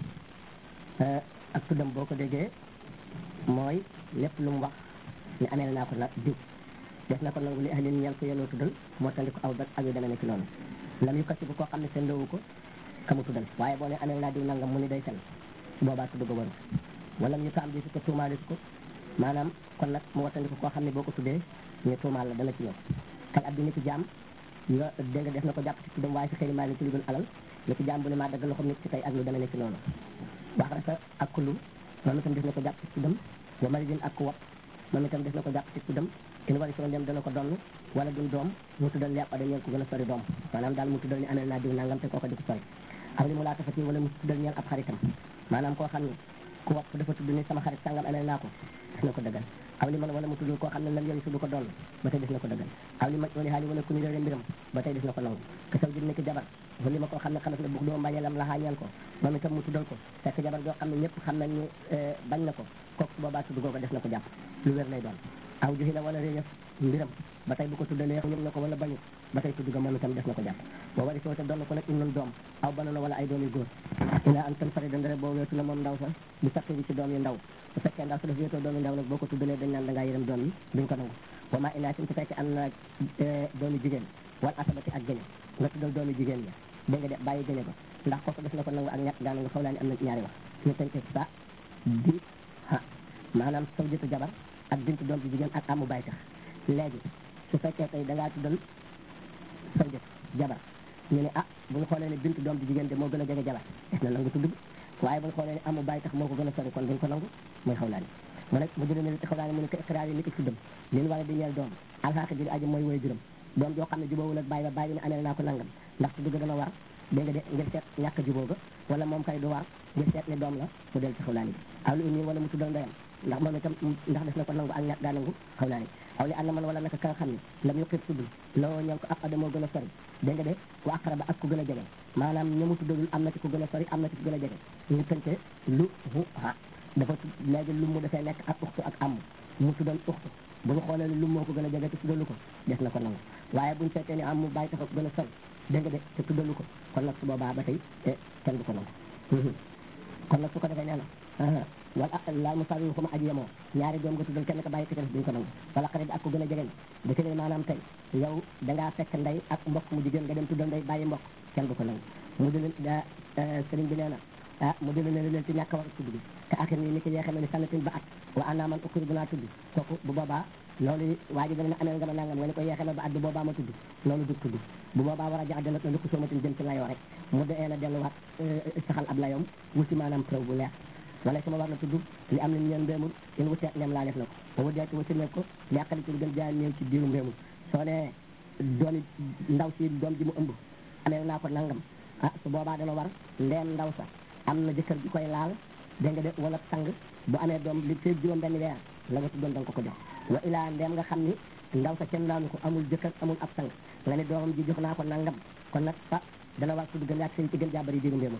ak tuddam boo ko déggee mooy lépp lu mu wax ni amee naa ko nag diw def na ko nangu li ahlin ñeel ko yenoo tuddal moo tandi ko aw dat ak yu demee ne ci noonu lam yu kasi bu koo xam ne seen loowu ko kamu tuddal waaye boo ne amee naa diw nangam mu ni day fen su boobaa tudd ko waru wala ñu taam di su ko tuumaale su ko maanaam kon nag mu watandi ko koo xam ne boo ko tuddee ñu tuumaal la dana ci ñëw kal ab di ni ci jaam yo dégg nga def na ko jàpp ci tuddam waaye si xëy maa ni ci lu dul alal ni ci jaam bu ne maa dagg loxom nit ci tey ak lu demee ne ci noonu wax rasa ak kullu moom itam def na ko jàpp ci tuddam wa maridin ak ku wat moom itam def na ko jàpp ci tuddam in wari soo dem dana ko donn wala dun doom mu tuddal li àppa dañeel ko gën a sori doom maanaam daal mu tuddal ni amee naa diw nangam te kooko di ko sori aw li mu laa tafati wala mu tuddal ñeel ab xaritam maanaam koo xam ne ku wax dafa tudd ni sama xarit sangam amee naa ko def na ko dëggal aw li man wala mu tuddal koo xam ne lam yori su du ko doon ba tey def na ko dëggal aw li ma wali xaali wala ku ñu réere mbiram ba tey def na ko nangu ke saw jir nekk jabar ba li ma koo xam ne xanas la bug doo mbañeelam la xaañeel ko moom itam mu tuddal ko fekk jabar joo xam ne ñëpp xam nañ ni bañ na ko kooku su boobaa tudd googu def na ko jàpp lu wér lay doon aw joxi la wala réyëf mbiram ba tey bu ko tuddalee ñëm na ko wala bañu ba tey tudd ga moom itam def na ko jàpp boo wari soo te doon na ko nag innun doom aw banana wala ay doom yu góor ila an tan fari dandare boo weetu la moom ndaw sa bu sakke bi ci doom yu ndaw bu fekkee ndaw sa daf wéetoo doom yu ndaw nag boo ko tuddalee dañ naan da ngaa yërëm doom yi duñ ko nangu wa maa inaa sin su fekkee am na doomi jigéen wal asabati ak gëñe nga tuddal doomi jigéen ya dégg nga de bàyyi gëñe ko ndax kooku def na ko nangu ak ñett daana nga xaw laa ni am na ñaari wax ñu tënkee sa di ha maanaam saw jëtu jabar ak bintu doom ci jigéen ak amu bay tax léegi su fekkee tey da ngaa tuddal saw jët jabar ñu ne ah bu ñu xoolee ne bintu doom ci jigéen de moo gën a jege jabar def na nangu tudd bi waaye bu ñu xoolee ne amu bay tax moo ko gën a sori kon duñ ko nangu mooy xaw laa ni mu ne mu jëlee ne xaw laa ni mu ne ko iqraar yi nit ki tuddam lin wala di ñeel doom alxaaqi jëri aji mooy woy juróom doom joo xam ne jubóowul ak bàyyi ba bàyyi ne amee naa ko nangam ndax tudd ga dana war dégg nga de ngir seet ñàkk jubóo ga wala moom kay du war ngir seet ne doom la mu del ci xaw laa ni bi aw li umi wala mu tuddal ndeyam ndax moom itam ndax def na ko nangu ak ñàkk daa nangu xaw naa ni aw li ànd man wala naka ka nga xam ne lam yuqit tuddul loo ñeel ko ab adamoo gën a sori dégg nga de ku aqraba ak ku gën a jege maanaam ña mu tuddalul am na ci ku gën a sori am na ci ku gën a jege ñu tënke lu hu ha dafa léegi lu mu dafay nekk ak uxtu ak am mu tuddal uxtu bu ñu xoolee lu moo ko gën a jege te tuddalu ko def na ko nangu waaye buñu fekkee ne am mu bàyyi tax ko gën a sori dégg nga de te tuddalu ko kon nag su boobaa ba tey kenn du ko nangu kon nag su ko defee nee na wala laal mu sawi xuma aji yemoo ñaari doom nga tuddal kenn ka bàyyi ko duñ ko nangu wala xarit ak ko gën a jegeen da ci ne maanaam tey yow dangaa fekk ndey ak mbokk mu jigéen nga dem tuddal ndey bàyyi mbokk kenn du ko nangu mu di leen sëriñ bi nee na ah mu di leen leen ci ñàkk a war a tudd bi te axir nii ni ki yeexee ni sanatin ba at wa ana man ukkur bu naa tudd kooku bu boobaa loolu waa ji dana ne ameel nga ma nangam nga ne ko yeexee na ba at bu boobaa ma tudd loolu du tudd bu boobaa war a jax dana lu ko soomatin jëm ci layoo rek mu dee na delluwaat saxal ab layoom wuti maanaam preuve bu leer wala sama war na tudd li am nañ leen mbéemul in wutee ndem laa def na ko ba wu deeti wuti ne ko li àqali ci lu gën jaay néew ci biiru mbéemul soo ne doomi ndaw si doom ji mu ëmb amee naa ko nangam ah su boobaa dana war ndeem ndaw sa am na jëkkër ji koy laal dégg nga de wala sang bu amee doom li feeg juróom benn weer la nga tuddoon da nga ko ko jox wa ilaa ndeem nga xam ni ndaw sa kenn laalu ko amul jëkkër amul ab sang nga ne doomam ji jox naa ko nangam kon nag ah dana war tudd gën yaag sëy ci gën jàbbari biiru mbéemul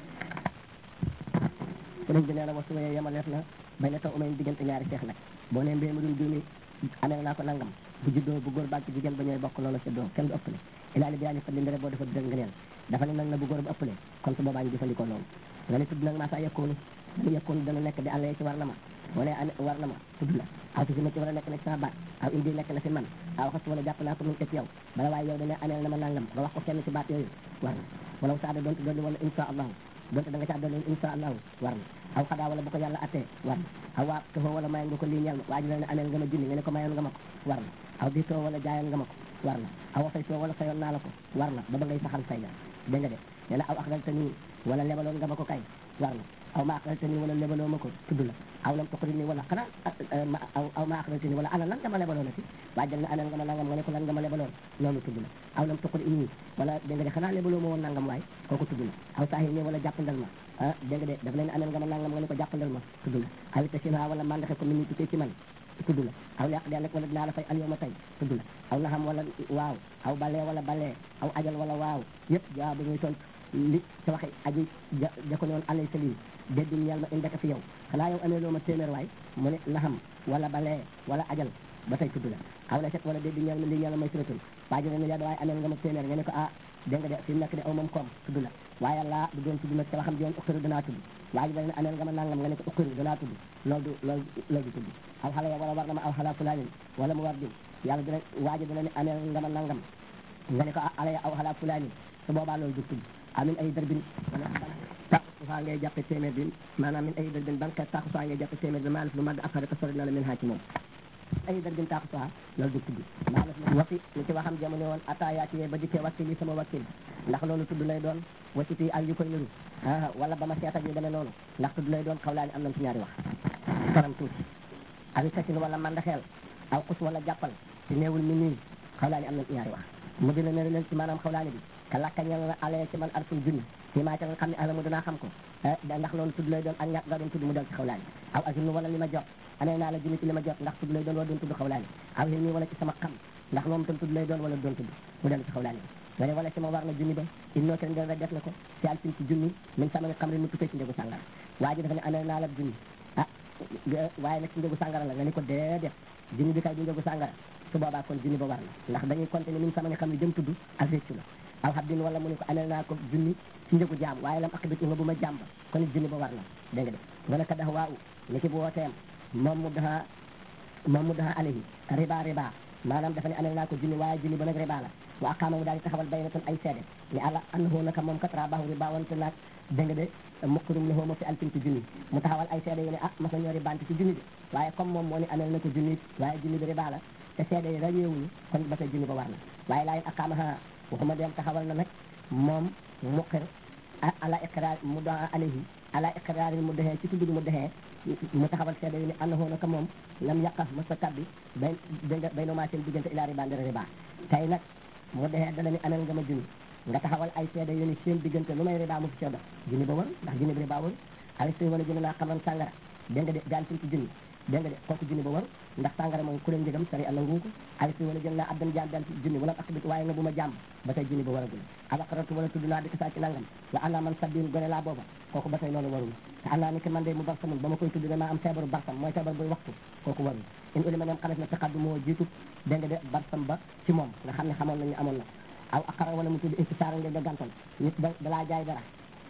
sëriñ bi nee na wasu waye yemaleef na bay na taw umayn diggante ñaari seex nag boo nee mbéemurum diw mi amee naa ko nangam bu juddoo bu góor baag ci jigéen ba ñooy bokk loolu seddoo kenn du ëppale ilaali bi yaa ni fa li ndere boo dafa dëgg ngëneel dafa ne nag na bu góor bu ëppale kon su boobaa ñu jëfandikoo loolu nga ne tudd nag maa saa yekkoonu dana yekkoonu dana nekk di àllee ci war na ma wala war na ma tudd la aw si fi ma ci war a nekk nekk sama baat aw indi nekk na fi man aw xas wala jàpp naa ko mun ci yow bala waaye yow dana ameel na ma nangam nga wax ko kenn ci baat yooyu war na wala saada doonte doon wala insha allahu donte da nga caa doon insha allahu war na aw xadaa wala bu ko yàlla attee war na aw waa tofoo wala mayoon nga ko lii ñeel ma waa ji la ne ameel nga ma junni nga ne ko mayoon nga ma ko war na aw diitoo wala jaayoon nga ma ko war na aw faytoo wala fayoon naa la ko war na ba ba ngay saxal fay nga dégg nga de nee na aw axdalta nii wala lebaloon nga ma ko kay war na aw ma axdalta nii wala lebaloo ma ko tudd la aw lam toqri nii wala xanaa aw aw ma axdalta nii wala ana lan nga ma lebaloon ati waa jël na ameel nga ma nangam nga ne ko lan nga ma lebaloon loolu tudd la aw lam toqri nii wala dégg nga de xanaa lebaloo ma woon nangam waay kooku tudd la aw saahir nii wala jàppandal ma ah dégg nga de daf leen ameel nga ma nangam nga ne ko jàppandal ma tudd la aw ita sina wala mandaxe ko mi ni tukkee ci man tudd la aw yàq de rek wala dinaa la fay al yow ma tey tudd la aw naxam wala waaw aw balee wala balee aw ajal wala waaw yëpp jawab bi muy tontu li sa waxe aji ja ja ko ne woon alay salim déddul ñeel ma indeka fi yow xanaa yow amee loo ma téeméer waay mu ne naxam wala balee wala ajal ba tey tudd la aw la set wala déddul ñeel ma lii ñeel ma may suratul waa ji ne waaye amee nga ma téeméer nga ne ko ah dégg nga de fi mu nekk de aw moom koom tudd la waaye laa du doon tudd nag ca waxam ji woon uqtiru danaa tudd waa ji ne ameel nga ma nangam nga ne ko uqtiru danaa tudd loolu du loolu loolu du tudd aw xala ya wala war na ma aw xala fulaanin wala mu war din yàlla dina waa ji dina ne ameel nga ma nangam nga ne ko ala ya aw xala fulaanin su boobaa loolu du tudd amin ay darbin wala taxusaa ngay jàppe téeméer bi maanaam min ay darbin banque taxusaa ngay jàppe téeméer bi maa lef lu mag affaire ko sori na la min haa ci moom ay darbin taxusaa loolu du tudd maa lef lu wasi li ci waxam jamono woon ataayaati yee ba dikkee wakkil yi sama wakkil ndax loolu tudd lay doon wasiti ak yu koy niru ah wala ba ma seet ak yu demee noonu ndax tudd lay doon xawlaani am nañ ci ñaari wax faram tuuti awi sasin wala mandaxeel aw xus wala jàppal ci néewul mi nii xawlaani am nañ ci ñaari wax mu dina ne leen ci maanaam xawlaani bi ka lakkañal la alee ci man alful junni ci maa ca nga xam ne alamu danaa xam ko ndax loolu tudd lay doon ak ñàkk nga doon tudd mu del ci xawlaani aw azimnu wala li ma jot amee naa la junni ci li ma jot ndax tudd lay doon wala doon tudd xawlaani aw xil nii wala ci sama xam ndax moom tam tudd lay doon wala doon tudd mu del ci xawlaani nga ne wala ci ma war na junni ba innoo te ndel rek def na ko ci alfin ci junni min sama ne xam ne mu tukkee ci njëgu sàngara waa ji dafa ne amee naa la junni ah waaye nag ci njëgu sàngara la nga ne ko déedéet junni bi kay du njëgu sàngara su boobaa kon junni ba war na ndax dañuy compter ni min sama ne xam ne jëm tudd ak réccu la aw xabdin wala mu ne ko amel naa ko junni ci njëgu jaam waaye lam ak bit nga bu ma jaam ba kon it junni ba war na dégg nga de wala ka dax waa u ni ki bu wooteem moom mu daha moom mu daha alayhi riba riba maanaam dafa ne amel naa ko junni waaye junni ba nag riba la wa aqaama mu daal di taxawal baynatan ay seede ni àlla annahu naka moom kat rabahu riba wante naag dégg nga de muqrum lahu ma fi alfin ci junni mu taxawal ay seede yi ne ah mas na ñoo ribante ci junni bi waaye comme moom moo ne amel na ko junni waaye junni bi riba la te seede yi rajeewuñu kon ba tey junni ba war na waaye laa yéen aqaamaha waxuma dem taxawal na nag moom muqir ala iqrar mu da alayhi ala iqrar mu dexee ci tudd mu dexee mu taxawal seede yi ne annahu naka moom lam yàqa masa tabbi bay bay no maa seen diggante ila riba ndere riba tey nag mu dexee dala ni amel nga ma junni nga taxawal ay seede yu ni seen diggante lu may riba mu fi cooda junni ba war ndax junni bi riba war ay suy wala junni naa xaman sàngara dégg nga de gaan ci junni dégg nga de kooku junni ba war ndax sàngara moom ku leen njëgam sari àlla nguuko ay suy wala jël naa abdan jaam daan ci junni wala ak bit waaye nga bu ma jàmm ba tey junni ba waragul abaqaratu wala tudd naa di saa ci nangam wa ana man sabbin gone laa booba kooku ba tey loolu warul te ana ni ki man de mu barsamun ba ma koy tudd damaa am feebaru barsam mooy feebar buy waxtu kooku warul in ulima nem xames na taqaddu moo jiitu dégg nga de barsam ba ci moom nga xam ne xamoon nañu amoon na aw aqara wala mu tudd intisaara nga da gàntal nit da dalaa jaay dara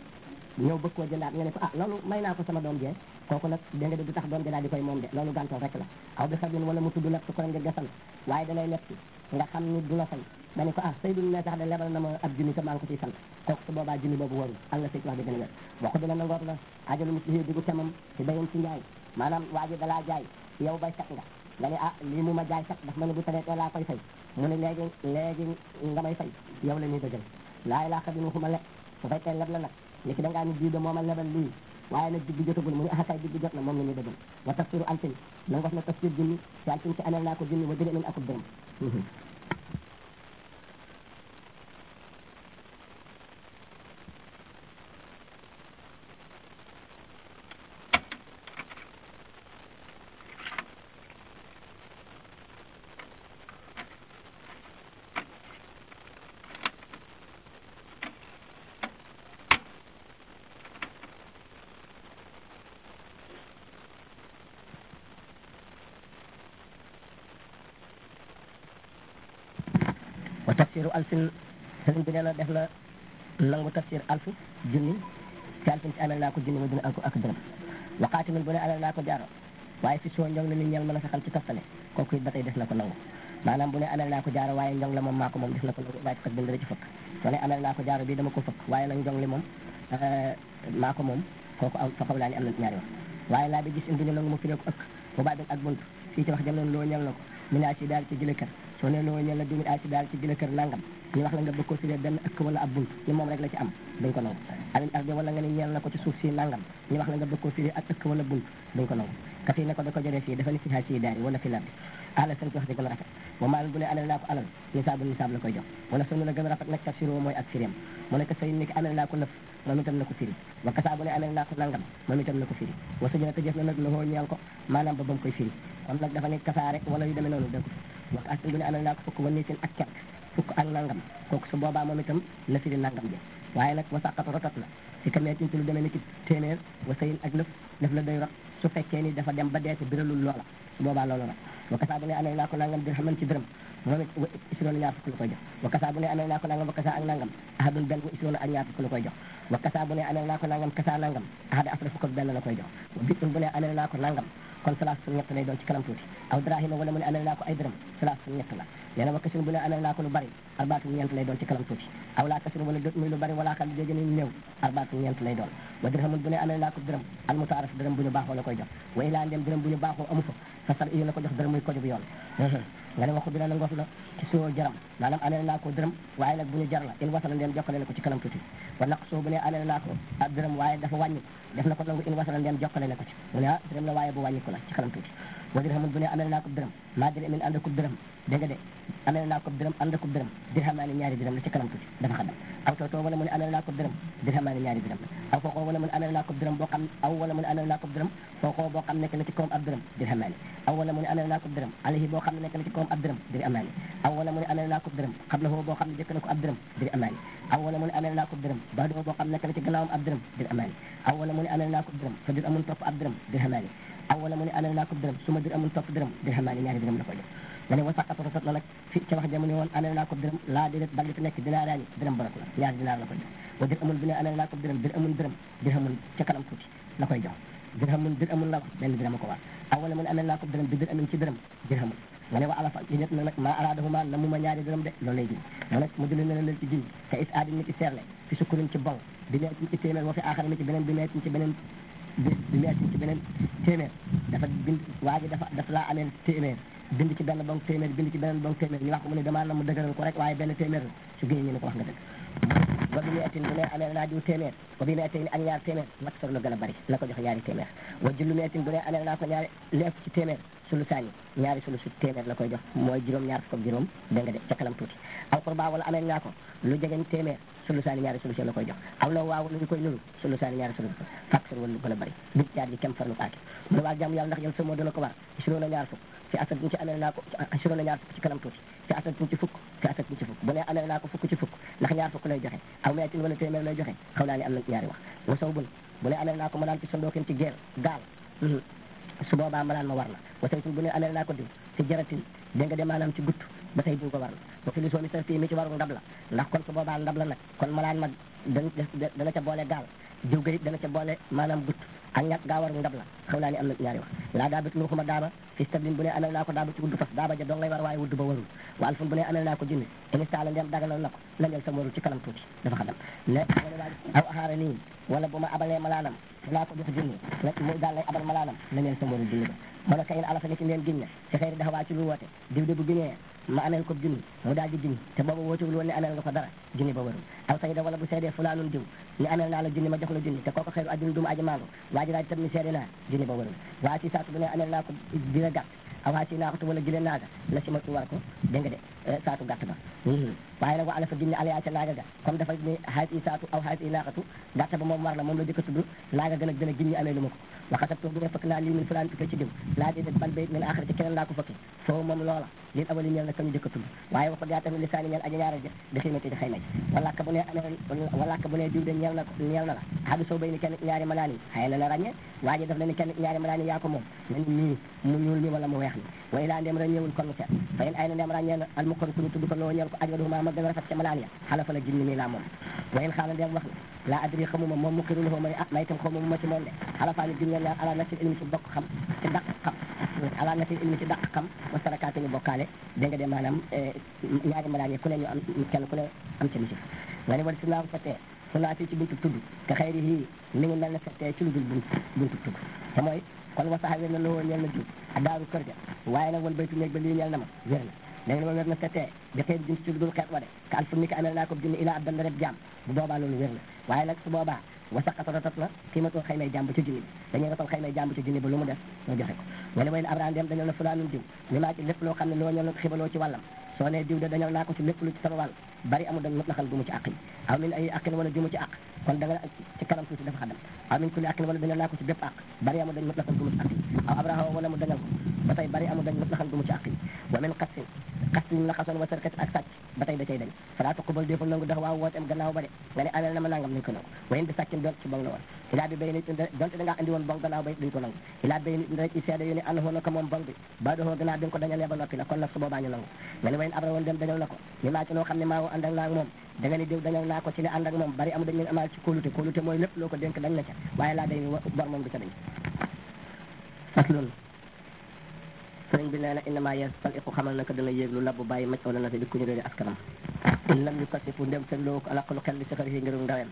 ñëw bëgg koo jëndaat nga ne ko ah loolu may naa ko sama doom jee kooku nag dégg nga de du tax doom jëndaat di koy moom de loolu gàntal rek la aw bi xabin wala mu tudd nag su ko nga gasal waaye da lay nekk nga xam ni du la fay nga ni ko ah Seydou ne sax de lebal na ma ab junni te maa ngi ko ciy sant kooku su boobaa junni boobu wóorul al na sëy wax di gën a wér boo ko dina nangoot la ajalu muslihi digu tamam ci bayin ci njaay maanaam waa ji dalaa jaay yow baykat nga nga ne ah lii mu ma jaay kat daf ma ne bu traité laa koy fay mu ne léegi léegi nga may fay yow la ñuy dëggal laa ilaa xam ne waxuma lekk bu fekkee leb la nag ni ki da ngaa ni bii de moo ma lebal lii waaye nag digg jotagul mu ne ah kay digg jot na moom la ñuy dëggal wa tafsiru alfin na nga wax ne tafsir junni ci alfin ci anel naa ko junni wa dina min akub dërëm wa tafsiru alfin sëriñ bi nee na def na nangu tafsir alfu junni ci alfin ci amel naa ko junni ma dina ak ak dërëm waxaati min bu ne amel naa ko jaaro waaye fi soo njong la ni ñeel mën a saxal ci toftale kooku it ba tey def na ko nangu maanaam bu ne amel naa ko jaaro waaye njong la moom maa ko moom def na ko nangu waaye kat bind ci fëkk soo ne amel naa ko jaaro bii dama ko fëkk waaye nag njong li moom maa ko moom kooku am fa xaw laa ni am na ñaari wax waaye laa bi gis indi ne nangu ma firee ko ëkk bu baa ak bunt fii ci wax jam noonu loo ñeel na ko minaa si daal ci jële kër soo ne loo ñeel la di minaa si daal ci jële kër nangam ñu wax la nga bëgg ko firee benn ëkk wala ab bunt ni moom rek la ci am dañ ko nangu amin ardi wala nga ni ñeel na ko ci suuf si nangam ñu wax la nga bëgg ko firee ak ëkk wala bunt dañ ko nangu ka fii ne ko da ko jëlee fii dafa ni si si daari wala fi lardi ala seen ci wax di gën a rafet wa maal bu ne alal naa ko alal nisaabu nisaab la koy jox wala sunu la gën a rafet nag tafsiroo mooy ak firéem mu ne ko say ni ki amel naa ko lëf moom itam na ko firi wa kasaa bu ne amel naa ko nangam moom itam na ko firi wa sa jëna te jëf na nag loxoo ñeel ko maanaam ba ba mu koy firi kon nag dafa ne kasaa rek wala yu demee noonu dëgg wax asin bu ne amel naa ko fukk wan nisin ak kerk fukk ak nangam kooku su boobaa moom itam na firi nangam ji waaye nag wa saqat rotot na si kameetin ci lu demee ni ki téeméer wa sayin ak lëf daf la doy rot su fekkee ni dafa dem ba deete biralul loola su boobaa loolu rek wa kasaa bu ne amel naa ko nangam dirhaman ci dërëm moom it wa isroona ñaar fukk la koy jox wa kasaa bu ne amel naa ko nangam wa kasaa ak nangam ahadun benn wa isroona ak ñaar fukk la koy jox wa kasaa bu ne amel naa ko nangam kasaa nangam ahada asra fukk ak benn la koy jox wa bitun bu ne amel naa ko nangam kon salaas su ñett lay doon ci kanam tuuti aw drahima wala mu ne amel naa ko ay dërëm salaas su ñett la nee na wa kasin bu ne amel naa ko lu bari arbaatu ñeent lay doon ci kanam tuuti aw laa kasin wala dot muy lu bari wala xal dégg ni néew arbaatu ñeent lay doon wa dirhamun bu ne amel naa ko dërëm al mutaaraf dërëm bu ñu baaxoo la koy jox wa ilaa ndem dërëm bu ñu baaxoo amu fa fasal iyo na ko jox dërëm muy ko bu yoon nga ne waxu dina na ngof la ci soo jaram maanaam amel naa ko dërëm waaye nag bu ñu jar la in wasala ndem jokkale na ko ci kanam tuuti wa naq soo bu ne amel naa ko ak dërëm waaye dafa wàññi def na ko nangu in wasala ndem jokkale na ko ci mu ne ah dërëm la waaye bu wàññi ko la ci kanam tuuti wa dirhamun bu ne amel naa ko dërëm maa dërëm min ànd akub dërëm dégg nga de amel naa ko dërëm ànd akub dërëm dirhamaani ñaari dërëm la ci kanam tuuti dafa xadam aw tootoo wala mu ne amel naa ko dërëm dirhamaani ñaari dërëm la aw fookoo wala mu ne amel naa ko dërëm boo xam aw wala mu ne amel naa ko dërëm fookoo boo xam nekk na ci kawam ab dërëm dirhamaani aw wala mu ne amel naa ko dërëm alayhi boo xam ne nekk na ci kawam ab dërëm dirhamaani aw wala mu ne amel naa ko dërëm xablahu boo xam ne jëkk na ko ab dërëm dirhamaani aw wala mu ne amel naa ko dërëm baadoo boo xam nekk na ci gannaawam ab dërëm dirhamaani aw wala mu ne amel naa ko dërëm fa dir amul topp ab dërëm dirhamaani aw wala mu ne amel naa ko dërëm su ma dir amul topp dërëm dirhamaani ñaari dërëm la koy jox nga ne wa saqat rosat na nag fi ca wax jamono woon amel naa ko dërëm laa di dal di fi nekk dinaaraani dërëm barok la ñaari dinaar la koy jox wa dir amul bi ne amel naa ko dërëm dir amul dërëm dir amul ca kanam tuuti la koy jox dir amul dir amul la ko benn dërëm ko war aw wala mu ne amel naa ko dërëm bi dir amin ci dërëm dir amul nga ne wa alafa ci ñett na nag maa araadahuma na mu ma ñaari dërëm de loolu lay jël mu nag mu duli ne leen ci jiñ te is aadi ni ci seerle fi sukkurin ci bon bi meetin ci téeméer wa fi aaxara mi ci beneen bi meetin ci beneen bi meetin ci beneen téeméer dafa bind waa ji dafa dafa laa ameel téeméer bind ci benn bonk téeméer bind ci beneen bonk téeméer ñu wax ko mu ne damaa na mu dëgëral ko rek waaye benn téeméer la su génne ñu ne ko wax nga dëgg wa bi meetin bu ne ameel naa diw téeméer wa bi meetin ak ñaar téeméer wat sor la gën a bari la ko jox ñaari téeméer wa jullu meetin bu ne ameel naa ko ñaari lépp ci téeméer sulu saani ñaari sulu su téeméer la koy jox mooy juróom ñaar fukk ak juróom dégg nga de ca kanam tuuti aw qurba wala ameel naa ko lu jegeñ téeméer sulu saani ñaari sulu la koy jox aw la waaw lu ñu koy nuru sulu saani ñaari sulu fak sor wala lu gën a bari bi jaar gi kem farlu aake mu ne waa jàmm yàlla ndax yow sa moo dina ko war juróom ñaar fukk ci asal ci ameel naa ko juróom ñaar fukk ci kanam tuuti ci asal ci fukk ci asal ci fukk bu ne ameel naa ko fukk ci fukk ndax ñaar fukk lay joxe aw meetin wala téeméer lay joxe xaw naa ni am na ñaari wax wa saw bun bu ne ameel naa ko ma daan ci sondookin ci geel gaal su boobaa malaan ma war na wa saytu bu ne ameel naa ko diw ci jaratin dégg nga de maanaam ci gutt ba tey diw ko war na ba fi li soo mi sa fii mi ci waru ndab la ndax kon su boobaa ndab la nag kon malaan ma dana dana ca boole gaal diw ga it dana ca boole maanaam gut ak ñàkk gaa war ndab la xaw laa ni am na ñaari wax laa daa bit luuxuma daaba fi stablin bu ne amel naa ko daaba ci wudd fas daaba ja dong ngay war waaye wudd ba warul wa alfun bu ne amel naa ko junni inistala ndem daganal na ko lañel sa warul ci kanam tuuti dafa xadam ne aw axaara nii wala bu ma abalee malaanam dinaa ko jox junni mu daal lay abal malaanam lañel sa warul junni ba wala kayin alafa ni ci ngeen giñ ne si xëyri dafa waa ci lu woote diw de bu giñee ma ameel ko junni mu daal di giñ te booba wootewul woon ne ameel nga ko dara junni ba warul aw sayda wala bu seedee fulaanun diw ni ameel naa la junni ma jox la junni te kooku xëyru ajjuni dumu aji maandu waa ji daal di tam ni seede naa junni ba warul waa ci saatu bu ne ameel naa ko dina gàtt aw haa ci naaxatu wala jëlee naaga la si matu war ko dégg nga de saatu gàtt ba waaye nag wa ala fa junni alayaa ca naaga ga comme dafa ni xaayit i saatu aw xaayit i naaxatu gàtt ba moom war la moom la jëkk a tudd naaga gën a gën a giñ ñi amee lu ma ko waxasab toog bu ne fëkk naa lii min fulaan tukkee ci diw laa di ban bayit min axara ci keneen laa ko fëkke foo moom loola lin awali ñeel na kañu jëkk a tudd waaye waxu yaa tamit lisaani ñeel aji ñaareel ja di ximati di xayma ji walaka bu ne amee walaka bu ne diw de ñeel na ñeel na la xadu soo bay ni kenn ñaari malaan yi xëy na la ràññee waa ji daf la ni kenn ñaari malaan yi yaa ko moom na ni nii mu ñuul mi wala mu weex ni way laa ndem ràññeewul kon ca fa in ay na ndem ràññee na almuqor ku ñu tudd ko loo ñeel ko ajwaduhuma ma gën a rafet ca malaan ya xala fa la jinni nii laa moom wayen xaala ndem wax na laa adri xamuma moom mu xiru la ma ne ah may itam xamuma ma ci moom de xala faa ni junñeen ñaar ala nasil ilmi ci bokk xam ci dàq xam ala nasil ilmi ci dàq xam wa sarakaati ñu bokkaale dégg nga de maanaam ñaari malaan yi ku ne ñu am kenn ku ne am ca misif nga ne wala si naaw fettee su naati ci buntu tudd te xëyri yii mi ngi mel ne fettee ci lu dul buntu buntu tudd te mooy kon wasaxa wér na loo ñeel na jiw a daaru kër ga waaye nag wal baytu néeg ba lii ñeel na ma wér na léegi nag wér na fettee bi xëy jëm ci lu dul xeet wa de ka alfu ni ko amel naa ko junni ilaa ab danda rek jaam bu boobaa loolu wér na waaye nag su boobaa wasaqata rotat na qiimatoo xaymay jàmb ci junni bi dañuy rotal xaymay jàmb ci junni ba lu mu def ñu joxe ko wala way ne abraham dem dañal na fulaanun diw li maa ci lépp loo xam ne loo ñeel na ko xibaloo ci wàllam soo ne diw de dañal naa ko ci lépp lu ci sama wàll bari amul dañ mut laxal gu mu ci àq yi aw min ay àqin wala ju mu ci àq kon da nga ci kanam tuuti dafa xadam aw min kulli àqin wala dañal naa ko ci bépp àq bari amul dañ mut laxal gu mu ci àq yi aw abraham wala mu dañal ko ba tey bari amul dañ mut laxal gu mu ci àq yi wa min xassin xassin la xasoon wa sarkat ak sàcc ba tey da cay dañ fala tuqbal deful nangu dax waaw wooteem gannaaw ba de nga ne amel na ma nangam nañ ko nangu wayen di sàccin doon ci bong la woon ilaa bi bay nit donte da ngaa andi woon bong gannaaw bay duñ ko nangu ilaa bay nit rek i seede yu ne ànd woon na ko moom bong bi ba doxoo gannaaw bi nga ko dañalee ba noppi la kon nag su boobaa ñu nangu nga ne wayen abra woon dem dañal na ko ni maa ci loo xam ne maa woo ànd ak naa ak moom da nga ni diw dañal naa ko ci ne ànd ak moom bari amu dañ leen amaal ci kóolute kóolute mooy lépp loo ko dénk dañ na ca waaye laa day bor moom du ca dañ faslun sëriñ bi nee na innama yastal iqu xamal na ko dana yéeglu labbu bàyyi mac wala na te di ku ñu réeri askanam in lam yu kasifu ndem te loo ko alaqalu xel li saxar yi ngirum ndawem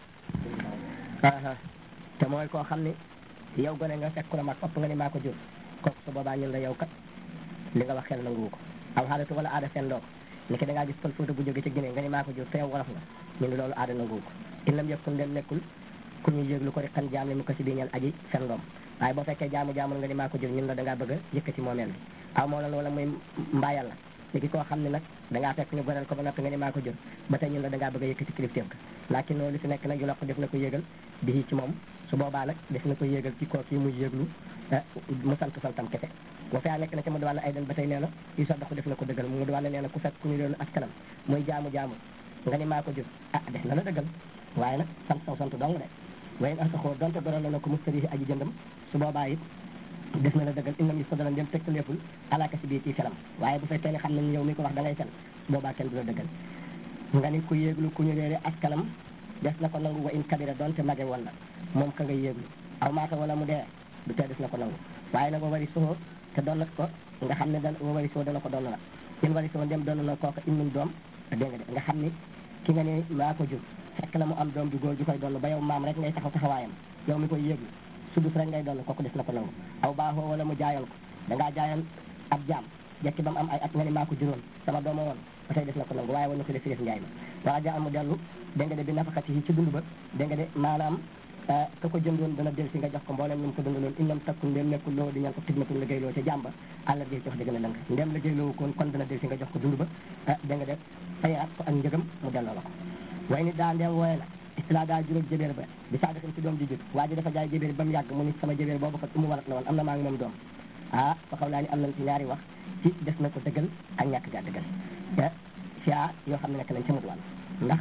aa te mooy koo xam ni yow gone nga fekk la mag ëpp nga ni maa ko jur kooku su boobaa ñun la yow kat li nga wax xel nanguwu ko aw xaalatu wala aada seen doo ko ni ki da ngaa gis pël Fuuta bu jóge ci Guinée nga ni maa ko jur te yow wolof nga ñu ni loolu aada nanguwu ko in lam yëkkul ndem nekkul ku ñuy yéeglu ko riqan jaam li mu ko si bii ñal aji fen doom waaye boo fekkee jaamu jaamul nga ni maa ko jur ñun la da ngaa bëgg a yëkkati moomeel bi aw moo lan wala muy mbaayal la léegi koo xam ne nag da ngaa fekk ñu goreel ko ba noppi nga ni maa ko jur ba tey ñun la da ngaa bëgg a yëkkati kilifteef ga laakin noonu li fi nekk nag yu ko def na ko yéegal bi ci moom su boobaa nag def na ko yéegal ci kooku yi muy yéeglu mu sant santam kese boo fea nekk na ca mu diwaan ay den ba tey nee na yu sa doxu def na ko dëggal mu diwaan nee na ku fekk ku ñu doon askanam muy jaamu jaamu nga ni maa ko jur ah def na la dëggal waaye nag sant saw sant dong de wayen artaxoo donte doral na ko mustari aji jëndam su boobaa it def na la dëggal innam yi sodala ndem tegta léppul alaaka si bii ci felam waaye bu fekkee ne xam nañ yow mi ko wax da ngay fen boobaa kenn du la dëggal nga ni ku yéeglu ku ñu réere askanam des na ko nangu wa in kabira donte mage woon na moom ka ngay yéeglu aw maata wala mu dee du tee des na ko nangu waaye nag wa wari soo te doon na ko nga xam ne da wa wari soo dana ko doon la in wari soo ndem doon na kooka innum doom dégg nga de nga xam ni ki nga ne maa ko jur fekk na mu am doom ju góor ju koy doon ba yow maam rek ngay taxaw taxawaayam yow mi koy yéeglu sudus rek ngay doon kooku des na ko nangu aw baaxoo wala mu jaayoon ko da ngaa jaayoon ab jaam jekki ba mu am ay at nga ni maa ko juróon sama dooma woon ba tey des na ko nangu waaye war na ko def si def njaay ma waa ja amu dellu dégg nga de bi nafakati yi ci dund ba dégg nga de maanaam ka ko jëndoon dana del si nga jox ko mboolem lu mu ko dundaloon innam takkul ndem nekkul loo di ñaan ko xidmatul liggéeyloo ca jàmba àllar gi jox dëgg na dëng ndem liggéeyloo koon kon dana del si nga jox ko dund ba dégg nga de fayaat ko ak njëgam mu delloo la ko way nit daa ndem wooye la istilaa daa juróom jébéer ba bi saa defam ci doom ji jut waa ji dafa jaay jébéer ba mu yàgg mu ni sama jébéer boobu kat umu warat la woon am na maa ngi moom doom ah fa xaw laa ni am nañ ci ñaari wax ci def na ko dëggal ak ñàkk gaa dëggal te sia yoo xam ne nekk nañ ca mut wàll ndax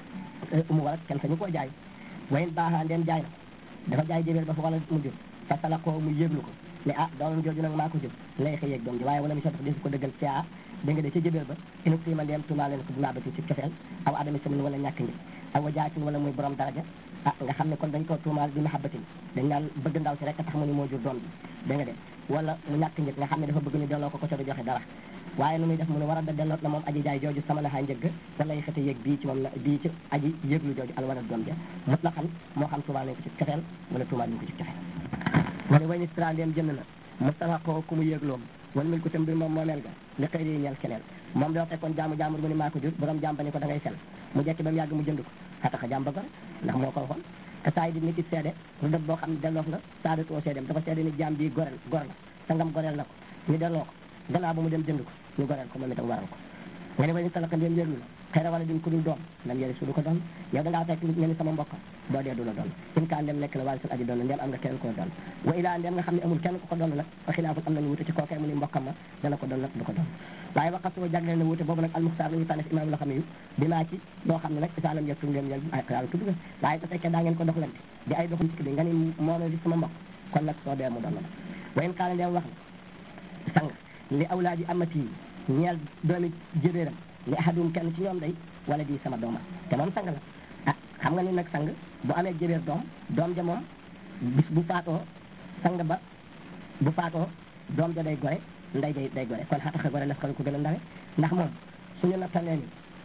umu warat kenn sañu koo jaay wayen baaxaa ndem jaay na dafa jaay jébéer ba fa wala mu jur fa sala koo mu yéeglu ko ne ah doomam jooju nag maa ko jur lay xëy yeeg doom ji waaye wala mi sa tax desu ko dëggal ci a da nga de ca jëbeel ba inu fii ma ndeem tuumaa leen ko bu naabati ci cofeel aw adami samin wala ñàkk ngi aw wajaatin wala muy borom daraja ah nga xam ne kon dañ koo tuumaal bi mahabbatin dañ naan bëgg ndaw si rek a tax mu ni moo jur doom ji da nga de wala mu ñàkk njëg nga xam ne dafa bëgg ñu delloo ko ko ca du joxe dara waaye nu muy def mu ne war a da delloo na moom aji jaay jooju sama naxaa njëgg wala xëte yéeg bii ci moom la bii ci aji yëglu jooju al wala doom ja mut la xam moo xam tuumaal nañ ko ci cofeel wala tuumaal nañ ko ci cofeel mu ne way ni strandeem jënd na mustala ko ku mu yéegloom wala mil ko tam mbir moom moomeel ga li xëy yi ñeel keneen moom doo fekkoon jaamu jaamur mu ni maa ko jur borom jaam ba ni ko da ngay sel mu jekki ba mu yàgg mu jënd ko xataxa jaam ba gore ndax moo ko waxoon te saa yi di nit ki seede lu dëgg boo xam ne delloof na saadatoo seedeem dafa seede ni jaam bii gorel gor la sangam goreel na ko ñu delloo ko gannaaw ba mu dem jënd ko ñu goreel ko moom itam waral ko nga ne ba ñu talaka ndéem yërlu la xëy na wala duñ ko dul doom lam yëri su du ko doon yow da ngaa fekk nit nga ni sama mbokk boo dee du la doon in kaa ndem nekk na wala sun aji doon ndem am nga keneen ko doon wa ilaa ndem nga xam ne amul kenn ku ko doon nag fa xilaaful am nañu wute ci kookee mu ni mbokkam ma dana ko doon nag du ko doon waaye waxasoo jagleel na wute boobu nag almuxtaar la ñu tànne imaam la xam yu dinaa ci loo xam ne nag isaalam yettu ngeen yel ay xalaal tudd nga waaye su fekkee daa ngeen ko doxlante di ay doxum ci bi nga ni moo ne di sama mbokk kon nag soo dee mu doon la wa in kaa ndem wax na sang li awlaaji amati ñeel doomi jébéeram li ahadum kenn ci ñoom day wala di sama dooma te moom sang la ah xam nga ni nag sang bu amee jébéer doom doom ja moom bis bu faatoo sang ba bu faatoo doom ja day gore nday day day gore kon xataxa gore las ko ko gën a ndawe ndax moom suñu nattalee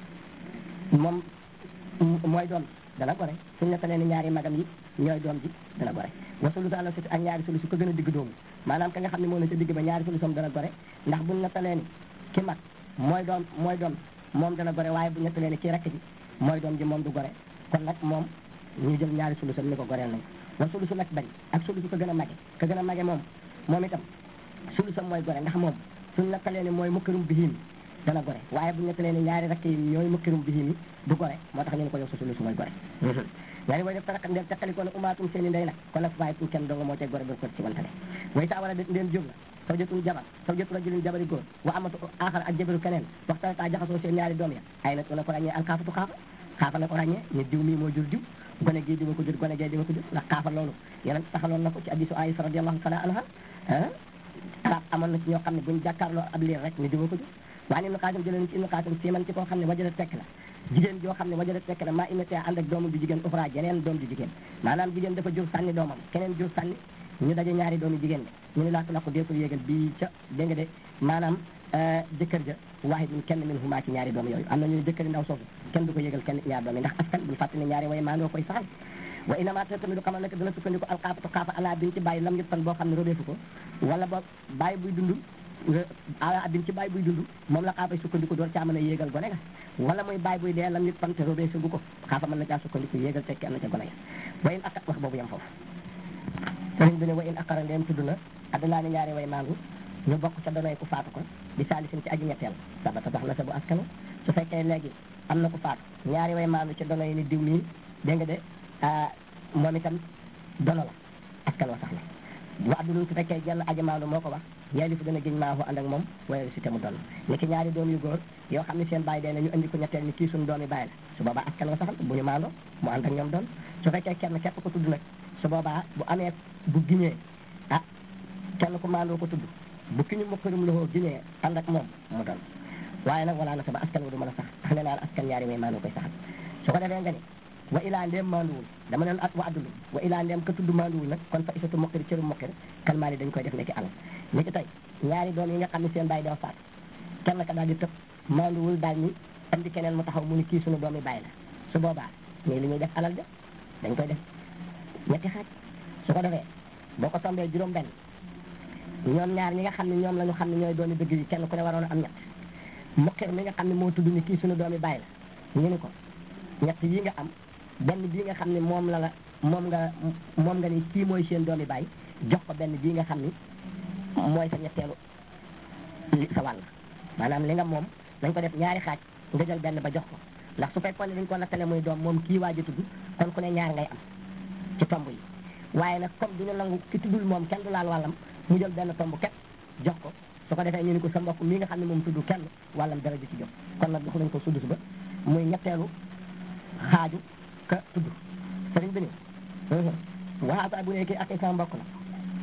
ni moom mooy doom dana gore suñu nattalee ni ñaari magam yi ñooy doom ji dana gore wa sulusu àla siti ak ñaari sulusu ko gën a digg doomu maanaam ka nga xam ne moo ne ca digg ba ñaari sulusam dana gore ndax buñu nattalee ni ki mag mooy doom mooy doom moom dana gore waaye bu ñettalee ni kii rakk ji mooy doom ji moom du gore kon nag moom ñu jël ñaari sulusam ni ko goreel nañ wa sulusu nag bañ ak sulusu ko gën a mage ka gën a mage moom moom itam sulusam mooy gore ndax moom suñu nettalee ni mooy mukkirum bihiim dana gore waaye bu ñettalee ni ñaari rakk yi ñooy mukkirum bihiim yi du gore moo tax ñu ne ko yow sa sulusu mooy gore ñaari way def tarak ndeen teqalikoo ne umaatum seen i ndey nag kon nag waaye tum kenn donga moo cay gore ba ko ci wantale way saa wala ndeen jóg la sawjatun jabar sawjatu rajulin jabari góor wa amatu aaxar ak jabaru keneen waxtaan taa jaxasoo seen ñaari doom ya ay nag na ko ràññee alxaafatu xaafa xaafa na ko ràññee ñu diw mii moo jur diw gone gii diwa ko jur gone gee diwa ko jur ndax xaafa loolu yeneen taxaloon na ko ci hadiisu Aïsa radiyallahu taala anha arab amoon na ci ñoo xam ne buñ jàkkaarloo ab liir rek ñu diwa ko jur waaye Ibnu Qaasim jëlee ci Ibnu Qaasim si man ci koo xam ne wajada tekk la jigéen joo xam ne wajada tekk la maa imité ànd ak doomu ju jigéen uxra jeneen doom ju jigéen maanaam jigéen dafa jur sànni doomam keneen jur sànni ñu daje ñaari doomu jigéen ñu ne laata la ko deetul yéegal bii ca dégg nga de maanaam jëkkër ja waahidun kenn min huma ci ñaari doom yooyu am na ñu ne jëkkëri ndaw soosu kenn du ko yéegal kenn ñaari doom yi ndax askan buñu fàtte ne ñaari way maandoo koy saxal wa inama te tamit du xamal nekk dana sukkandiku alxaafatu xaafa ala bin ci bàyyi lam yëpp tan boo xam ne rodeefu ko wala boog bàyyi buy dund ala bin ci bàyyi buy dund moom la xaafay sukkandiku door caa mën a yéegal gone ga wala muy bàyyi buy dee lam yëpp tan te rodeefu ko xaafa mën na caa sukkandiku yéegal tekki am na ca gone ga wa in akkat wax boobu yam foofu sëriñ bi ne wa in akara ndeem tudd na addalaa ni ñaari way maandu ñu bokk ca donoy ku faatu ko di saalisin ci aji ñetteel sabata tax na sa bu askanu su fekkee léegi am na ku faatu ñaari way maandu ci donoy ni diw mii dégg nga de moom itam dono la askan wa sax na wa addulun su fekkee jenn aji maandu moo ko wax yeeli fu dana géñ maahu ànd ak moom wayelu si te mu doon ni ki ñaari doom yu góor yoo xam ne seen bàyyi dee na ñu indi ko ñetteel ni kii suñu doomi bàyyi la su boobaa askan wa sax bu ñu maandoo mu ànd ak ñoom doon su fekkee kenn képp ko tudd nag su boobaa bu amee bu giñee ah kenn ku maandoo ko tudd bu ki ñu mokkarum loxoo giñee ànd ak moom mu doon waaye nag walaa na sa ba askan wu du mën a sax tax ne naan askan ñaari way maandoo koy saxal su ko defee nga ni wa ilaa ndeem maanduwul dama ne at wa addulu wa ilaa ndeem ka tudd maanduwul nag kon fa isatu mokkiri cëru mokkir kalmaali dañ koy def nekki alal ni ki tey ñaari doom yi nga xam ne seen bàyyi dafa faat kenn ka daal di tëb maanduwul daal ni andi keneen mu taxaw mu ni kii suñu doom yi bàyyi la su boobaa nii li ñuy def alal de dañ koy def ñetti xaaj su ko defee boo ko tombee juróom benn ñoom ñaar ñi nga xam ne ñoom la ñu xam ne ñooy doomi dëgg yi kenn ku ne waroon a am ñett mukkir mi nga xam ne moo tudd ni kii suñu doomi bàyyi la ñu ni ko ñett yi nga am benn bii nga xam ne moom la la moom nga moom nga ni kii mooy seen doomi bàyyi jox ko benn bii nga xam ni mooy sa ñetteelu li sa wàll maanaam li nga moom dañ ko def ñaari xaaj nga jël benn ba jox ko ndax su fekkoon ne dañ ko nattale muy doom moom kii waaj a tudd kon ku ne ñaar ngay am ci tomb yi waaye nag comme duñu nangu ki tuddul moom kenn du laal wàllam mu jël benn tomb képp jox ko su ko defee ñu ni ko sa mbokk mi nga xam ne moom tudd kenn wàllam dara ji ci jox kon nag jox nañ ko suddus ba muy ñetteelu xaaju ka tudd sëriñ bi ni waxaasa bu nekkee ak sa mbokk la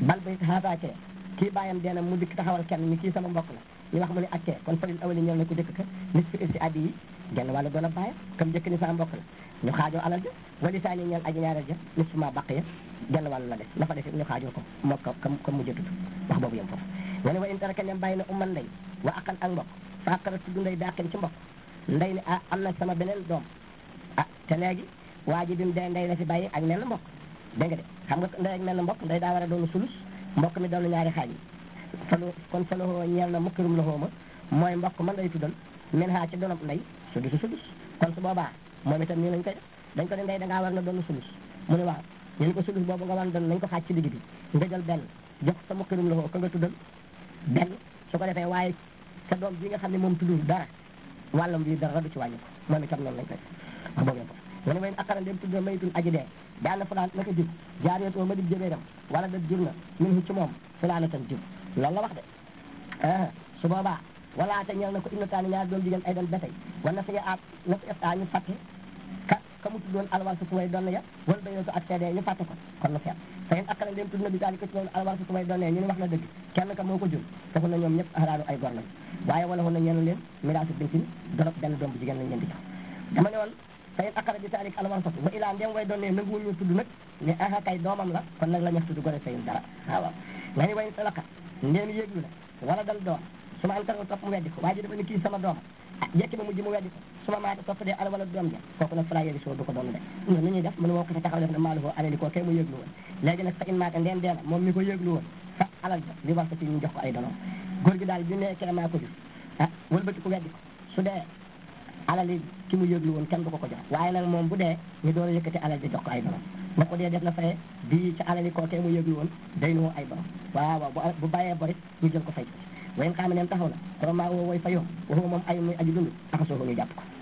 bal bay xaataakee kii bàyyam deena mu dikk taxawal kenn ni kii sama mbokk la ñu wax mu ne akkee kon falil awali ñëw na ko jëkk ka nis fi si addi yi genn wàllu doon a bàyyam comme jëkk ni sama mbokk la ñu xaajoo alal ja wali saa ni ñeel aji ñaareel ja nis fi ma baq ya genn wàllu la des la fa des ñu xaajoo ko moo ko comme mujj tudd wax boobu yem foofu nga ne wa in taraka nem bàyyi na umman ndey wa aqan ak mbokk fa aqara tudd ndey daqin ci mbokk ndey ne ah am na sama beneen doom ah te léegi waa ji bi mu dee ndey la fi bàyyi ak mel na mbokk dégg nga de xam nga ndey ak mel na mbokk ndey daa war a doonu sulus mbokk mi doonu ñaari xaaj yi falu kon fa loxoo ñeel na mukkirum loxoo ma mooy mbokk man day tuddal min xaa ci doonam ndey sudus sudus kon su boobaa moom itam nii lañ koy def dañ ko ne ndey da ngaa war na doonu sulus mu ne waaw ñu ne ko sulus boobu nga war doon nañ ko xaaj ci digg bi nga jël benn jox sa mukkirum loxoo ka nga tuddal benn su ko defee waaye sa doom bi nga xam ne moom tuddul dara wàllam bi dara du ci wàññi ko moom itam noonu lañ koy def wax boobu yem nga ne wayn akara ndem tudd maytul aji dee daanna fulaan naka jib jaariyatoo ma dib jëbeeram wala da jur na min ci moom fulaana tan jib loolu la wax de ah su boobaa wala te ñeel na ko ibnataani ñaar doom jigéen ay doon betey wala na siya aat na si esta ñu fàtte ka ka mu tuddoon alwal su kumay doon ya wala baynatu ak seede ñu fàtte ko kon na seet te yéen akara ndem tudd na bi daal ko ci loolu alwal su kumay doon ñu ne wax na dëgg kenn ka moo ko jur taxul na ñoom ñëpp araadu ay gor lañ waaye wala woon na ñeel leen miraasu bintin dorop benn doom bu jigéen lañ leen di jox dama ne woon te yéen akara bi taalik alwal fatu wa ilaa ndem way doon ne nanguwul ñu tudd nag ne aha kay doomam la kon nag la ñax tudd gore sayin dara waaw waaw nga ni wayn talaka ndéem yéeglu la wala dal doom su ma am tara topp mu weddi ko waa ji dafa ni kii sama doom ah jekki ba mujj mu weddi ko su ma maata topp dee ala wala doom ja kooku nag fala yéegi soo du ko doon de ñun ni ñuy def mënu moo ko fa taxaw def ne maalu foo alali koo kay mu yéeglu woon léegi nag fa in maata ndeen dee la moom mi ko yéeglu woon fa alal ja li war ko ci ñu jox ko ay donom góor gi daal bi nekkee maa ko jur ah wëlbati ko weddi ko su dee alali ki mu yéeglu woon kenn du ko ko jox waaye nag moom bu dee ñu door a yëkkati alal ji jox ko ay donom ba ko dee def na faye bii ci alali koo kay mu yéeglu woon day noo ay borom waaw waaw bu bàyyee borit ñu jël ko fay wayen xam ne taxaw na vraiment woo woy fa yow waxuma moom ay muy aji dund axasoo ko ñu jàpp ko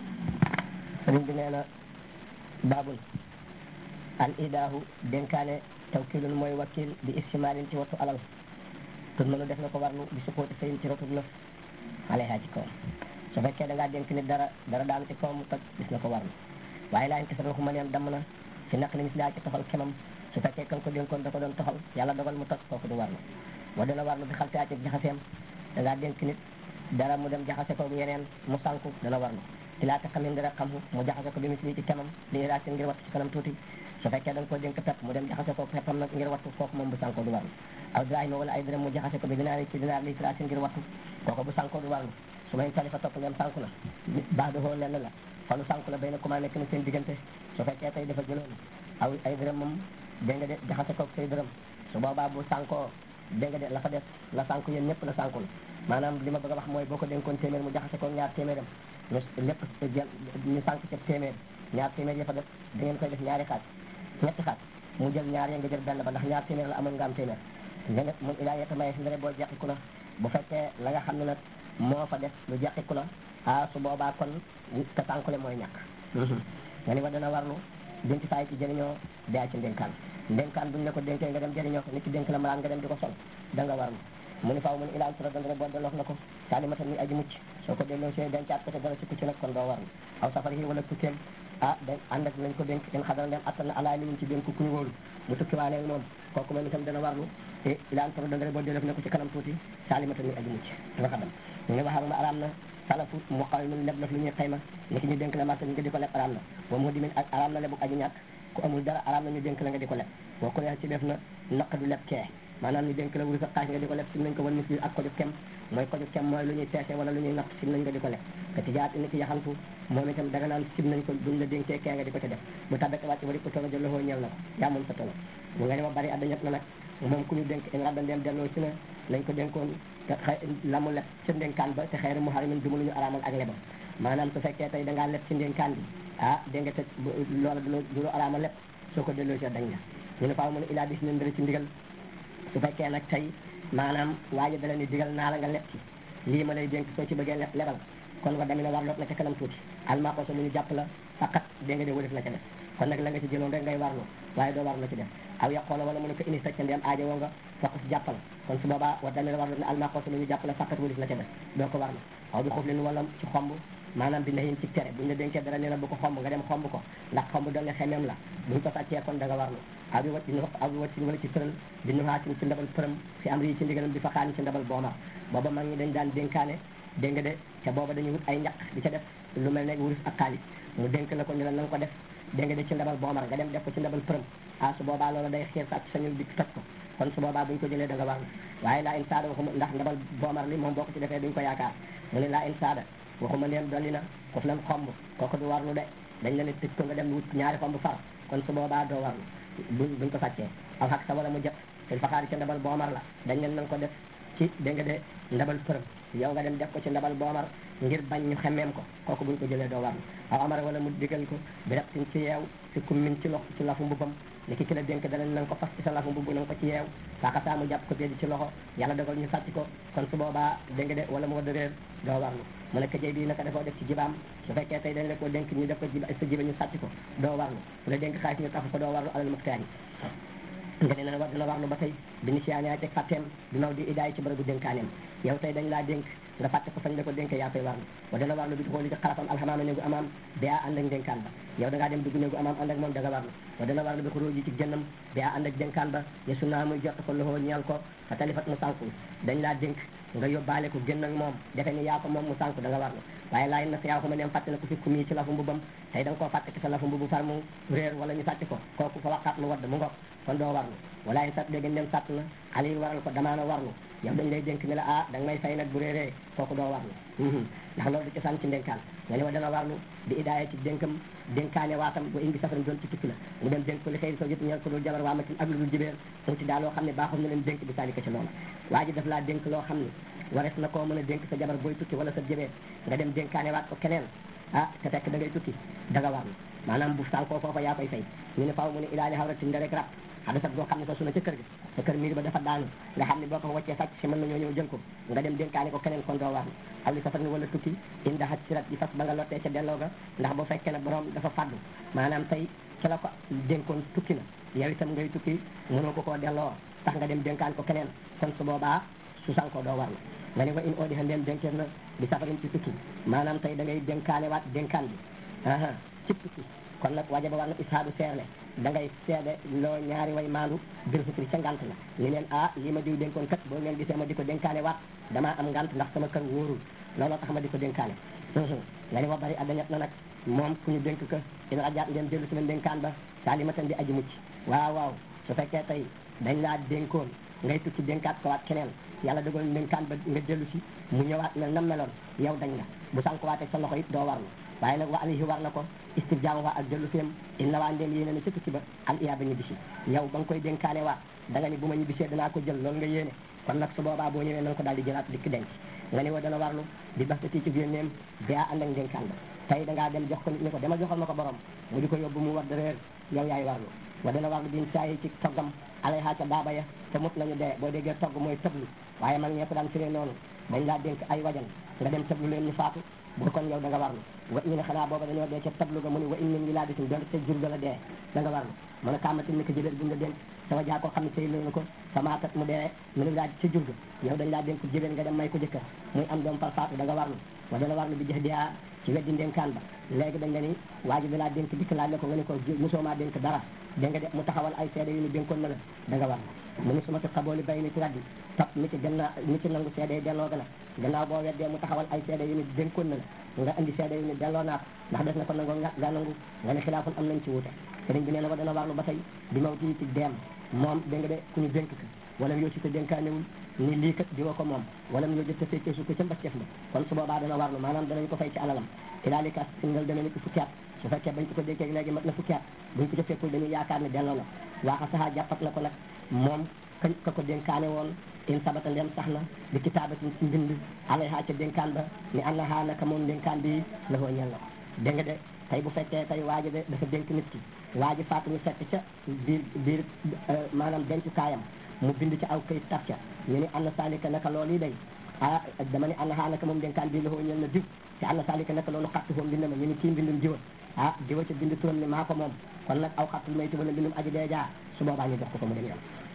sëriñ bi nee na baabul al idaahu dénkaane tawkilun mooy wakil di istimalin ci wattu alal tur mënu def na ko warlu di supporté sayin ci rotul lëf alayha ci kaw su fekkee da ngaa dénk nit dara dara daanu ci kaw mu toj gis na ko warlu waaye laa inkisar waxuma neen damm na ci naq li mis laa ci toxal kemam su fekkee kan ko dénkoon da ko doon toxal yàlla dogal mu toj kooku du warlu wa dana warlu bi xalti ci jaxaseem da ngaa dénk nit dara mu dem jaxase ko yeneen mu sànku dana warlu ci laata xamin dara xam mu jaxase ko bi mis lii ci kemam li raasi ngir wattu ci kanam tuuti su fekkee da nga ko dénk pepp mu dem jaxase ko peppam nag ngir wattu kooku moom bu sànkoo du warlu aw diraay wala ay dërëm mu jaxase ko bi dinaar ci dinaar li raasi ngir wattu kooku bu sànkoo du warlu su may talifa topp ngeen sànku na baax doxoo lenn la falu sànku la bay na comment nekk na seen diggante su fekkee tey dafa jëloon aw ay dërëm moom dégg nga de jaxase ko say dërëm su boobaa bu sànkoo dégg nga de la fa def la sànku yéen ñëpp la sànku la maanaam li ma bëgg a wax mooy boo ko dénkoon téeméer mu jaxase ko ñaar téeméeram ñu lépp jël ñu sànku ca téeméer ñaar téeméer ya fa def da ngeen koy def ñaari xaaj ñetti xaaj mu jël ñaar ya nga jël benn ba ndax ñaar téeméer la amoon nga am téeméer nga ne mun ilaa yetta maye si ndare boo jeqiku la bu fekkee la nga xam ne nag moo fa def lu jeqiku la ah su boobaa kon ka sànkule mooy ñàkk nga ni wa dana warlu denc saay ci jëriñoo daa ci ndénkaan ndénkaan buñ la ko dénkee nga dem jëriñoo ko nit ki dénk la malaan nga dem di ko sol da nga warlu mu ni faaw mu ni ilaan sura dandre boo delloo na ko salimatan muy aji mucc soo ko delloo si dencaat ko te dara ci kucci nag kon doo warlu aw safar yi wala tukkeem ah da ànd ak lañ ko dénk in xadara dem attan na alaa liñ ci dénk ku ñu wóolu mu tukki waane moom kooku moom itam dana warlu te ilaan sura dandre boo delloo na ko ci kanam tuuti salimatan muy aji mucc nga xadam ñu ngi waxaama araam na salafu mu xaw min leb laf lu ñuy xayma ni ki ñu dénk la marché ñu nga di ko leb araam na boo mu dimin ak araam na lebu aji ñàkk ku amul dara araam na ñu dénk la nga di ko leb boo ko ci def na naq du leb kee maanaam ñu dénk la wuru sa xaaj nga di ko leb sim nañ ko wan misli ak ko ju kem mooy ko ju kem mooy lu ñuy peese wala lu ñuy natt sim nañ nga di ko leb ka ci jaat ni ki yaxantu moom itam daga naan sim nañ ko buñ la dénkee kee nga di ko ca def bu tabbate wàcc wari ko tono jël loxoo ñeel na ko yaa moom sa tono bu nga ne ma bari adda ñett na nag moom ku ñu dénk in radda ndeem delloo si na lañ ko dénkoon te xëy la mu leb ca ndénkaan ba te xëy na mu xarimin dumu lu ñu araamal ak lebam maanaam su fekkee tey da ngaa leb ci ndénkaan bi ah dégg nga te loola du du araamal leb soo ko delloo si dañ la ñu ne faaw mu ne ilaa bis ne ndëri ci ndigal su fekkee nag tey maanaam waaji dala ni digal naa la nga leb ci lii ma lay dénk soo ci bëggee lebal kon nga demee ne war lot na ca kanam tuuti almaa so lu ñu jàpp la faqat dégg nga de wërif la ca def kon nag la nga ci jëloon rek ngay warlu waaye doo warlu la ci def aw yaqoona wala mu ne ko ini sacca ndeem aajo woo nga fokk si jàppal kon su boobaa war dana war ne almaqos lu ñu jàppale fàkkat walis la ca def doo ko war na aw bi xuuf leen wala ci xomb maanaam bi nayin ci tere buñ la dénkee dara ne la bu ko xomb nga dem xomb ko ndax xomb doole xemeem la buñ ko sàccee kon da nga warlu aw bi wat aw bi wat sin wala ci tëral bi nuhaatin ci ndabal përëm fi am rii ci ndigalam bi fa xaani ci ndabal boomar booba mag ñi dañ daan dénkaane dégg nga de ca booba dañuy wut ay njaq di ca def lu mel ne wurus ak xaalis mu dénk la ko ni la na nga ko def dégg nga de ci ndabal boomar nga dem def ko ci ndabal përëm ah su boobaa loolu day xiir sàcc sañul di toj ko kon su boobaa buñ ko jëlee da nga warlu waaye laa in saada waxuma ndax ndabal boomar li moom boo ko ci defee duñ ko yaakaar mu ne laa in saada waxuma neen dolli na foofu lan xomb kooku du warlu de dañ la ne tëj ko nga dem wut ñaari xomb far kon su boobaa doo warlu buñ buñ ko sàccee aw xaq sa wala mu jot te faxaari ca ndabal boomar la dañ leen na nga ko def ci dégg nga de ndabal përëm yow nga dem def ko ci ndabal boomar ngir bañ ñu xemmeem ko kooku buñ ko jëlee doo warlu aw amara wala mu digal ko bi rek sin ci yeew si kummin ci lox ci lafu mbubam ni ki ki la dénk danañ na nga ko fas ci sa lafu mbubb na nga ko ci yeew saaka saa mu jàpp ko teedi ci loxo yàlla dogal ñu sàcc ko kon su boobaa dégg nga de wala mu wadd réer doo warlu mu nekk jëy bii naka defoo def ci jibaam su fekkee tey dañ la ko dénk ñu def ko jiba sa jiba ñu sàcc ko doo warlu su la dénk xaalis ñu tafu ko doo warlu alal muxtaar yi nga ne na war dina warlu ba tey bi ni siyaane teg fàtteem bi maw di idaay ci bërëbu dénkaaneem yow tey dañ laa dénk nga fàtte ko fañ la ko dénk yaa koy warlu wa dana warlu bi xooli ci xarafam alxamaama néegu amaam ba ànd ak dénkaan ba yow da ngaa dem dugg néegu amaam ànd ak moom da nga warlu wa dana warlu bi xuruji ci génnam ba ànd ak dénkaan ba yesu naa muy jot ko loxoo ñeel ko fa talifat mu sànku dañ laa dénk nga yóbbaale ko génn ak moom defe ni yaa ko moom mu sànku da nga warlu waaye laay na yaa ko ma neem fàtte na ko fi ku mii ci lafu mbubam tey da nga koo fàtte ci sa lafu mbubu far mu réer wala ñu sàcc ko kooku fa waxaat mu wadd mu ngoog kon doo warlu wala yi sat dégg ndem sàtt na xalil waral ko damaana warlu yow dañ lay dénk ne la ah da nga may fay nag bu réeree kooku doo warlu ndax loolu di ci sànn ci ndénkaan nga ne wa dana warlu di idaaya ci dénkam dénkaane waatam bu indi safaram doon ci tukki la mu dem dénk ko li xëy soo jot ñeel ko dul jabar waa matin ak lu dul jibéer mu ci daal loo xam ne baaxoon na leen dénk bi saalika ci loola waa ji daf laa dénk loo xam ne wares na koo mën a dénk sa jabar booy tukki wala sa jibéer nga dem dénkaane waat ko keneen ah te fekk da ngay tukki da nga warlu maanaam bu sànkoo foofa yaa koy fay ñu ne faaw mu ne ilaali xawratin nda rek rab xadasat boo xam ne sa suna ca kër ga sa kër miir ba dafa daanu nga xam ne boo ko waccee sàcc si mën nañoo ñëw jël ko nga dem dénkaane ko keneen kon doo warlu aw li safar ni wala tukki inda xaj sirat yi fas ba nga lottee ca delloo ga ndax bu fekkee ne borom dafa faddu maanaam tey ca la ko dénkoon tukki na yow itam ngay tukki mënoo ko koo delloo tax nga dem dénkaan ko keneen kon su boobaa su sankoo doo warlu nga ne wa in oodi xa ndeen dénkeef na bi safarin ci tukki maanaam tey da ngay dénkaane waat dénkaan bi aha ci tukki kon nag wajaba war na ishaadu seerle da ngay seede loo ñaari way maandu bir fukri ca ngant la ni leen ah lii ma diw dénkoon kat boo ngeen gisee ma di ko dénkaane waat damaa am ngant ndax sama kër wóorul looloo tax ma di ko dénkaane nga ne wa bari addañet na nag moom fu ñu dénk ka ina rajaat ngeen dellu si leen dénkaan ba saalimatan di aji mucc waaw waaw su fekkee tey dañ laa dénkoon ngay tukki dénkaat ko waat keneen yàlla dogal dénkaan ba nga dellu si mu ñëwaat mel nam meloon yow dañ la bu sànq waatee sa loxo it doo warlu waaye nag wa alayhi war na ko istirjaam waa ak dellu siyam inna waa ndeen yéene ne ci tukki ba al iya ba ñibbisi yow ba nga koy dénkaane waat da nga ni bu ma ñibbisee danaa ko jël loolu nga yéene kon nag su boobaa boo ñëwee na nga ko daal di jëlaat dikk denc nga ni wa dana warlu di baxtati ci génneem ba ànd ak dénkaan ba tey da ngaa dem jox ko nit ñi ko dama joxal ma ko borom mu di ko yóbbu mu war da réer yow yaay warlu wa dana warlu bin saa yi ci toggam alay xaaca daaba ya te mut lañu dee boo déggee togg mooy tëblu waaye mag ñee ko daan firee noonu dañ laa dénk ay wajan nga dem tëblu leen ñu faatu bu kon yow da nga warlu wa ñu ne xanaa booba dañoo dee ca tablu ga mu ni wa in min wilaadatin doon te jur ga la dee da nga warlu mu ne kàmmatin ni ko jëbéer buñ la dénk sama jaa koo xam ne sëy na ko samaatat mu dee mu ne wilaad ca jur ga yow dañ laa dénk jëbéer nga dem may ko jëkkër muy am doom par faatu da nga warlu wa dana warlu bi jeex diaa ci weddi ndénkaan ba léegi dañ la ni waa ji da laa dénk dikk laaj la ko nga ne ko mosoo maa dénk dara dégg nga de mu taxawal ay seede yu ni dénkoon na la da nga warlu mu ni suma ti xabooli bay ni ci raddi topp mi ci gannaaw mi ci nangu seede yi delloo ga la gannaaw boo weddee mu taxawal ay seede yu ni dénkoon na la nga indi seede yu ni delloo naa ndax des na ko nangoo nga nga nangu nga ne xilaafun am nañ ci wuute sëriñ bi nee na ko dana warlu ba tey bi maw tii ci deem moom dégg nga de ku ñu dénk ka wala yoo ci te dénkaanewul ni lii kat di ko moom wala yoo jot te fekkee su ko ca mbacceef la kon su boobaa dana warlu maanaam danañ ko fay ci alalam ilaalika singal dana ni ko fukki at su fekkee bañ ko ko dénkee léegi mat na fukki at buñ ko ca fekkul dañuy yaakaar ne delloo na waaxa saxaa jàppat na ko nag moom kañ ka ko dénkaane woon in sabata ndem sax na bi kitaabatin ci mbind alayha ca dénkaan ba ni an na xaa naka moom dénkaan bi la foo ñel na ko dégg nga de tey bu fekkee tey waa ji de dafa dénk nit ki waa ji faatu ñu fekk ca biir biir maanaam dencukaayam mu bind ci aw kayit taf ca ñu ni an na saalika naka loolu yi day ah dama ni an na xaa naka moom dénkaan bi la foo ñel na diw te an na saalika naka loolu xattu foo mbind ma ñu ni kii mbindum jiwa ah jiwa ca bind turam ni maa ko moom kon nag aw xattul mayti wala mbindum aji dee jaa su boobaa ñu jox ko ko mu dem yoon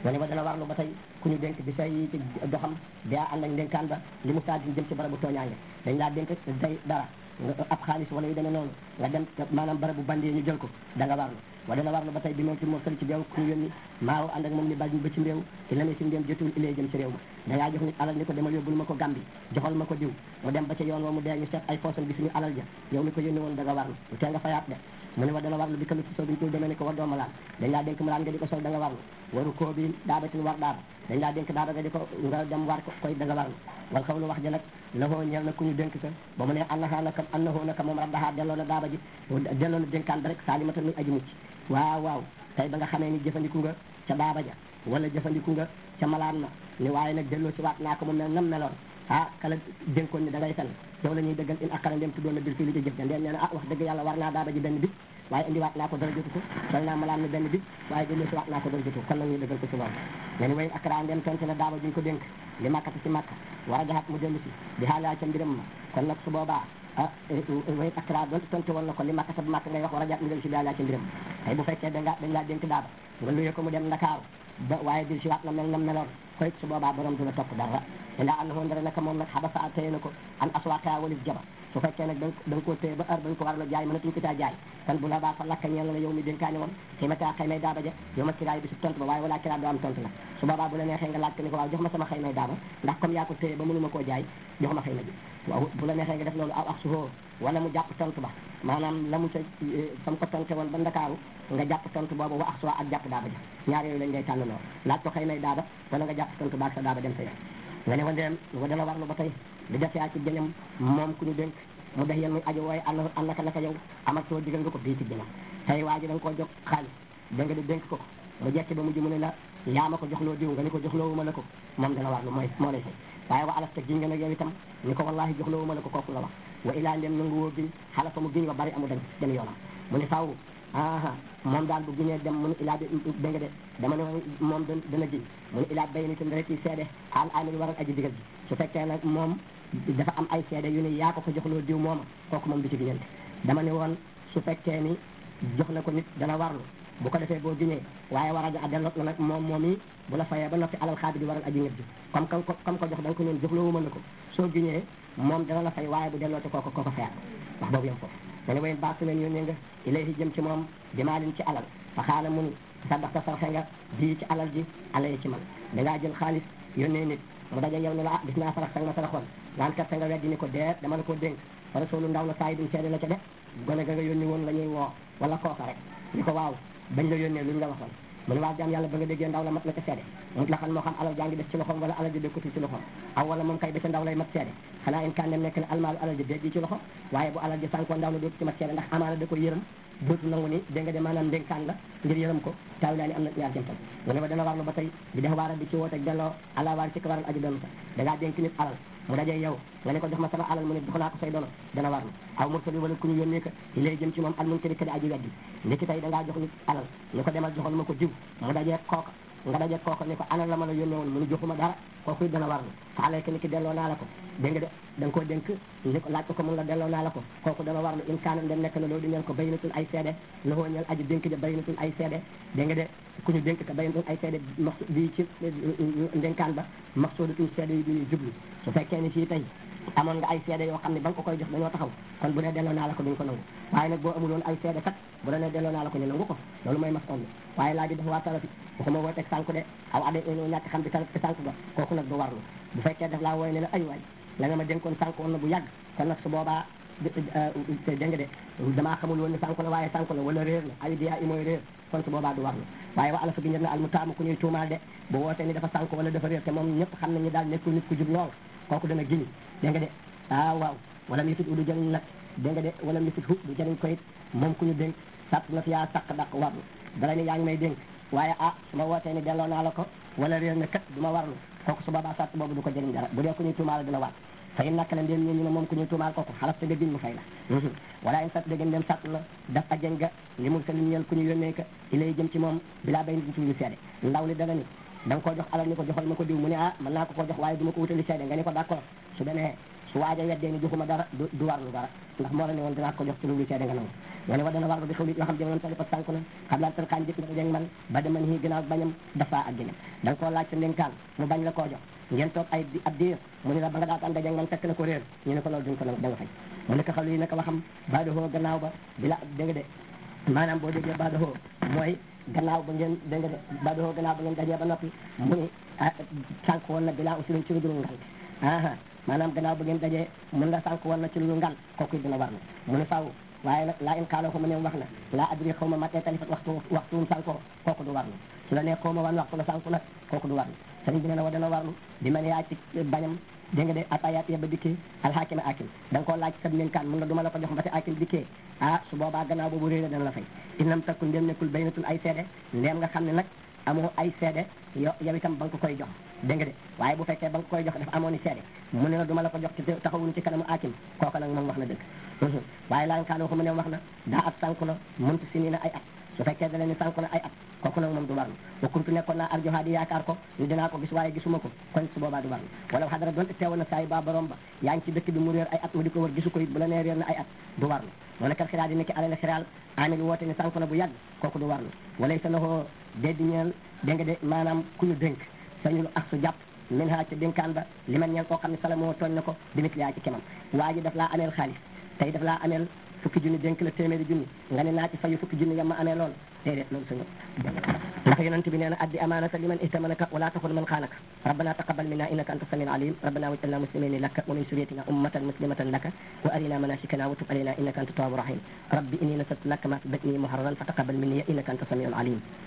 nga ne wa dana warlu ba tey ku ñu dénk bi say ci doxam daa ànd ak ndénkaan ba li mu taal jëm ci barabu tooñaange dañ laa dénk day dara ab xaalis wala yu demee noonu nga dem maanaam barabu bandi ñu jël ko da nga warlu wa dana warlu ba tey bi moom ci moom sëri ci beew ku ñu yónni maaw ànd ak moom ni bàjj ba ci réew ci lamee si ndéem jotul ilee jëm ci réew ma da ngaa jox nit alal ni ko demal yóbbul ma ko Gàmbi joxal ma ko diw mu dem ba ca yoon wa mu dee ñu seet ay poosam bi suñu alal ja yow mi ko yónni woon da nga warlu lu tee nga fayaat de mu ne wa dana warlu bi kalu ci sol biñu ko demee ni ko war doo malaan dañ laa dénk malaan nga di ko sol da nga warlu waru koo bi daabatin war daaba dañ laa dénk daaba nga di ko nga dem war ko koy da nga warlu wal xaw lu wax ja nag la hoo ñeel na ku ñu dénk ka ba mu ne annaha naka annahu naka moom rabdaha delloo na daaba ji delloo na dénkaan ba rek saalimatan muy aji mucc waaw waaw tey ba nga xamee ni jëfandiku nga ca daaba ja wala jëfandiku nga ca malaan ma ni waaye nag delloo si waat naa ko mu mel nam meloon ah kala dénkoon ni da ngay fen yow la ñuy dëggal in akara ndem tuddoon na bil fii li ci jëf ja ndeen nee na ah wax dëgg yàlla war naa daaba ji benn bit waaye indiwaat naa ko dara jotu ko sol naa malaan mi benn bit waaye delloo si waat naa ko dara jotu ko kon nag ñuy dëggal ko ci loolu nga ni wayin akara ndem tonte na daaba ji ñu ko dénk li màkkati si màkka war a jaxat mu dellu si di xaalaa ca mbiram ma kon nag su boobaa ah wayin akara donte tonte woon na ko li màkkata bu màkk ngay wax war a jaxat mu dellu si di xaalaa ca mbiram ma tey bu fekkee da nga dañ laa dénk daaba nga luyee ko mu dem Ndakaaru ba waaye dil si waat na mel na meloon koy su boobaa borom du la topp dara ilaa annahu ndara naka moom nag xaba sa téye na ko an aswaqa walif jaba su fekkee nag da nga koo téye ba heure ba nga ko war la jaay mënatuñ ko caa jaay kan bu la baa fa lakka ñeel la yow mi dénkaane woon xiimata xaymay daaba ja yow ma kiraay bi si tontu ba waaye walaa kiraa doo am tontu nag su boobaa bu la neexee nga laaj ko ni ko waaw jox ma sama xaymay daaba ndax comme yaa ko téye ba mënuma koo jaay jox ma xayma ji waaw bu la neexee nga def loolu aw ak suhoo wala mu jàpp tontu ba maanaam la mu ca fam ko tonte woon ba Ndakaaru nga jàpp tontu boobu wa ak suwa ak jàpp daaba ja ñaar yooyu lañ ngay tànn lool laaj ko xaymay daaba wala nga jàpp tontu ba ak sa daaba dem sa yoon nga ne wa ndeem wa dana warlu ba tey di def yaa ci jëñam moom ku ñu dénk mu dex yéen muy aju wooye an an naka naka yow amat soo digal nga ko bii ci jëñam tey waa ji da nga koo jox xaalis da nga di dénk ko mu jekki ba mujj mu ne la yaa ma ko joxloo diw nga ni ko joxloowuma la ko moom dana warlu mooy moo lay fay waaye wa alasta giñ nga nag yow itam ni ko wallahi joxloowuma la ko kooku la wax wa ilaa ndem nangu woo giñ xala fa mu giñ wa bari amu dem dem yoonam mu ne faw aha moom daal bu giñee dem mu ne ilaa bi dégg nga de dama ne moom dana giñ mu ne ilaa bay ni tam dara ci seede al amil waral aji digal ji su fekkee nag moom dafa am ay seede yu ne yaa ko ko joxloo diw mooma kooku moom du ci giñante dama ne woon su fekkee ni jox na ko nit dana warlu bu ko defee boo giñee waaye war a ja delloot la nag moom moom yi bu la fayee ba noppi alal xaabi di waral aji ñëpp ji comme comme comme ko jox da nga ko noonu joxloowuma la ko soo giñee moom dana la fay waaye bu delloote kooko kooko fayaat wax boobu yem foofu dane wayen baasu leen yónnee nga ilayhi jëm ci moom dimaalin ci alal fa xaala mu ni saddaxta sarxe nga bii ci alal ji alay ci man da ngaa jël xaalis yónnee nit mu daje yow ne la ah gis naa sarax sang ma saraxoon naan kat sa nga weddi ni ko dee dama la ko dénk fa rasulu ndaw la saa yi duñ seede la ca de gone ga nga yónni woon la ñuy woo wala kooka rek ni ko waaw bañ la yónnee luñ la waxoon mu ne waa jaam yàlla ba nga déggee ndaw la mat na ca seede mut la xam moo xam alal jaa ngi def ci loxoom wala alal ji dëkkutul ci loxoom aw wala moom kay ba ca ndaw lay mat seede xanaa in kan dem nekk ne almaalu alal ji dégg ci loxo waaye bu alal ji sànkoo ndaw la dootu ci mat seede ndax amaana da ko yërëm dootu nangu ni dégg nga de maanaam ndénkaan la ngir yërëm ko taawi laa ni am na ñaar jëmtal mu ne ma dana warlu ba tey di def waara di ci woote delloo ala waar ci ko waral aju doon sa da ngaa dénk nit alal mu dajee yow nga ne ko jox ma sama alal mu ne jox naa ko say dono dana warlu aw mursali wala ku ñu yónnee ka i lay jëm ci moom al mun kadi kadi aji weddi ndiki tey da ngaa jox nit alal ni ko demal joxal ma ko jiw mu dajee kooka nga daje kooku ni ko ana la ma la yónnee woon mu ni joxuma dara kooku dana warlu fa alayka ni ki delloo naa la ko dégg nga de da nga koo dénk ni ko laaj ko ko mun la delloo naa la ko kooku dana warlu in kaana dem nekk na loolu di ñeel ko baynatul ay seede loxoo ñeel aji dénk ja baynatul ay seede dégg nga de ku ñu dénk ka baynatul ay seede max bii ci ndénkaan ba maxsuudatul seede yi bi ñuy jublu su fekkee ni fii tey amoon nga ay seede yoo xam ne ba nga ko koy jox dañoo taxaw kon bu ne delloo naa la ko duñ ko nangu waaye nag boo amul woon ay seede kat bu la ne delloo naa la ko ñu nangu ko loolu mooy mas'ul bi waaye laaj bi dafa waa tarafi waxuma woo teg sànku de aw ade no ñàkk xam bi taraf ci sànku ba kooku nag du warlu bu fekkee daf laa wooy ne la ay waay la nga ma dénkoon sànku woon na bu yàgg kon nag su boobaa dégg nga de damaa xamul woon ne sànku la waaye sànku la wala réer la ay diya i mooy réer kon su boobaa du warlu waaye wa ala fa gi njëg na al mu taamu ku ñuy tuumaal de bu wootee ni dafa sànku wala dafa réer te moom ñëpp xam nañu daal nekkul nit ku jub lool kooku dana gini dégg nga de ah waaw wala mi fit u du jëriñ nag dégg nga de wala mi fit hu du jëriñ ko it moom ku ñu dénk sàtt na fi yaa sàq daq warlu dara ni yaa ngi may dénk waaye ah su ma wootee ni delloo naa la ko wala réer na kat du ma warlu kooku su boobaa sàtt boobu du ko jëriñ dara bu dee ku ñuy tuumaal dina waat fay naka la ndéem ñi ñu ne moom ku ñuy tuumaal kooku xalaf te déggiñ mu fay la wala in sat dégg ndéem sàtt la daf a jëng ga li mu sali ñeel ku ñu yónnee ka i lay jëm ci moom bilaa bay nit ñu seede ndaw li dana ni da nga koo jox alal ni ko joxal ma ko diw mu ne ah mën naa ko koo jox waaye du ma ko wutali seede nga ni ko d'accord su demee su waaja weddee ni joxuma dara du du warlu dara ndax moo la ne woon dinaa ko jox ci lu lu seede nga nangu nga ne wa dana warlu bi xew li yoo xam jëmoon tali fa sànku na xam laan tan xaan jëkk na dajeg man ba dama nii gannaaw bañam dafa ak gënam da nga koo laaj sa ndénkaan mu bañ la koo jox ngeen toog ay ab diir mu ne la ba nga daataan dajeg man fekk na ko réer ñu ne ko loolu duñ ko nangu da nga fay mu ne ko xaw lii naka waxam ba doxoo gannaaw ba di la dégg nga de maanaam boo déggee ba doxoo mooy gannaaw ba ngeen dégg nga de ba doxoo gannaaw ba ngeen dajee ba noppi mu ne sànq woon na bilaa aussi luñ ci lu dul ngant aha maanaam gannaaw ba ngeen dajee mun la sànq woon na ci lu ngant kooku dina war na mu ne faaw waaye nag laa in xaaloo ko mu ne wax na laa adri xaw ma matee talifat waxtu waxtuum sànkoo kooku du warlu su la nee xaw ma wan waxtu la sànku nag kooku du warlu sëriñ bi nee na wa dana warlu di man yaa ci bañam dégg nga de atayaat ya ba dikkee alxaakima akim da nga koo laaj sa ndénkaan mun la duma la ko jox mbate akim dikkee ah su boobaa gannaaw boobu réeré dana la fay inam takku ndem nekkul baynatun ay seede ndéem nga xam ne nag amoo ay seede yo yow itam ba nga ko koy jox dégg nga de waaye bu fekkee ba nga koy jox dafa amoon i seede mu ne la duma la ko jox ci taxawuñu ci kanamu akim kooku nag moom wax na dëgg waaye laa nkaan waxu mu ne wax na daa at sànku na mëntu si nii na ay at su fekkee da leen ni sànku na ay at kooku nag moom du warlu wa kuntu nekkoon naa arjohaa di yaakaar ko ni dinaa ko gis waaye gisuma ko kon su boobaa du warlu wala xadara doonte teewoon na saa yi ba borom ba yaa ngi ci dëkk bi mu réer ay at mu di ko wër gisu ko it bu la nee réer na ay at du warlu wala kal xiraa di nekki alal xiraal amil woote ni sànku na bu yàgg kooku du warlu walay sa loxoo déddi ñeel dégg nga de maanaam ku ñu dénk sañul ak su jàpp min ha ca dénkaan ba li man ñeel koo xam ne sala moo tooñ na ko dimit yaa ci kemam waa ji daf laa ameel xaalis tey daf laa ameel fukki junni dénk la téeméeri junni nga ne naa ci fayu fukki junni yam ma amee loolu déedéet loolu suñu ndax yonent bi nee na addi amanata liman ihtamanaka wala taxun man xaanaka rabbana taqabbal minna innaka anta samiul alim rabbana waj'alna muslimin laka wa min suryatina ummatan muslimatan laka wa arina manasikana wa tub alayna innaka anta tawwabur rahim rabbi inni nasartu laka ma fi batni muharraran fataqabbal minni innaka anta samiul alim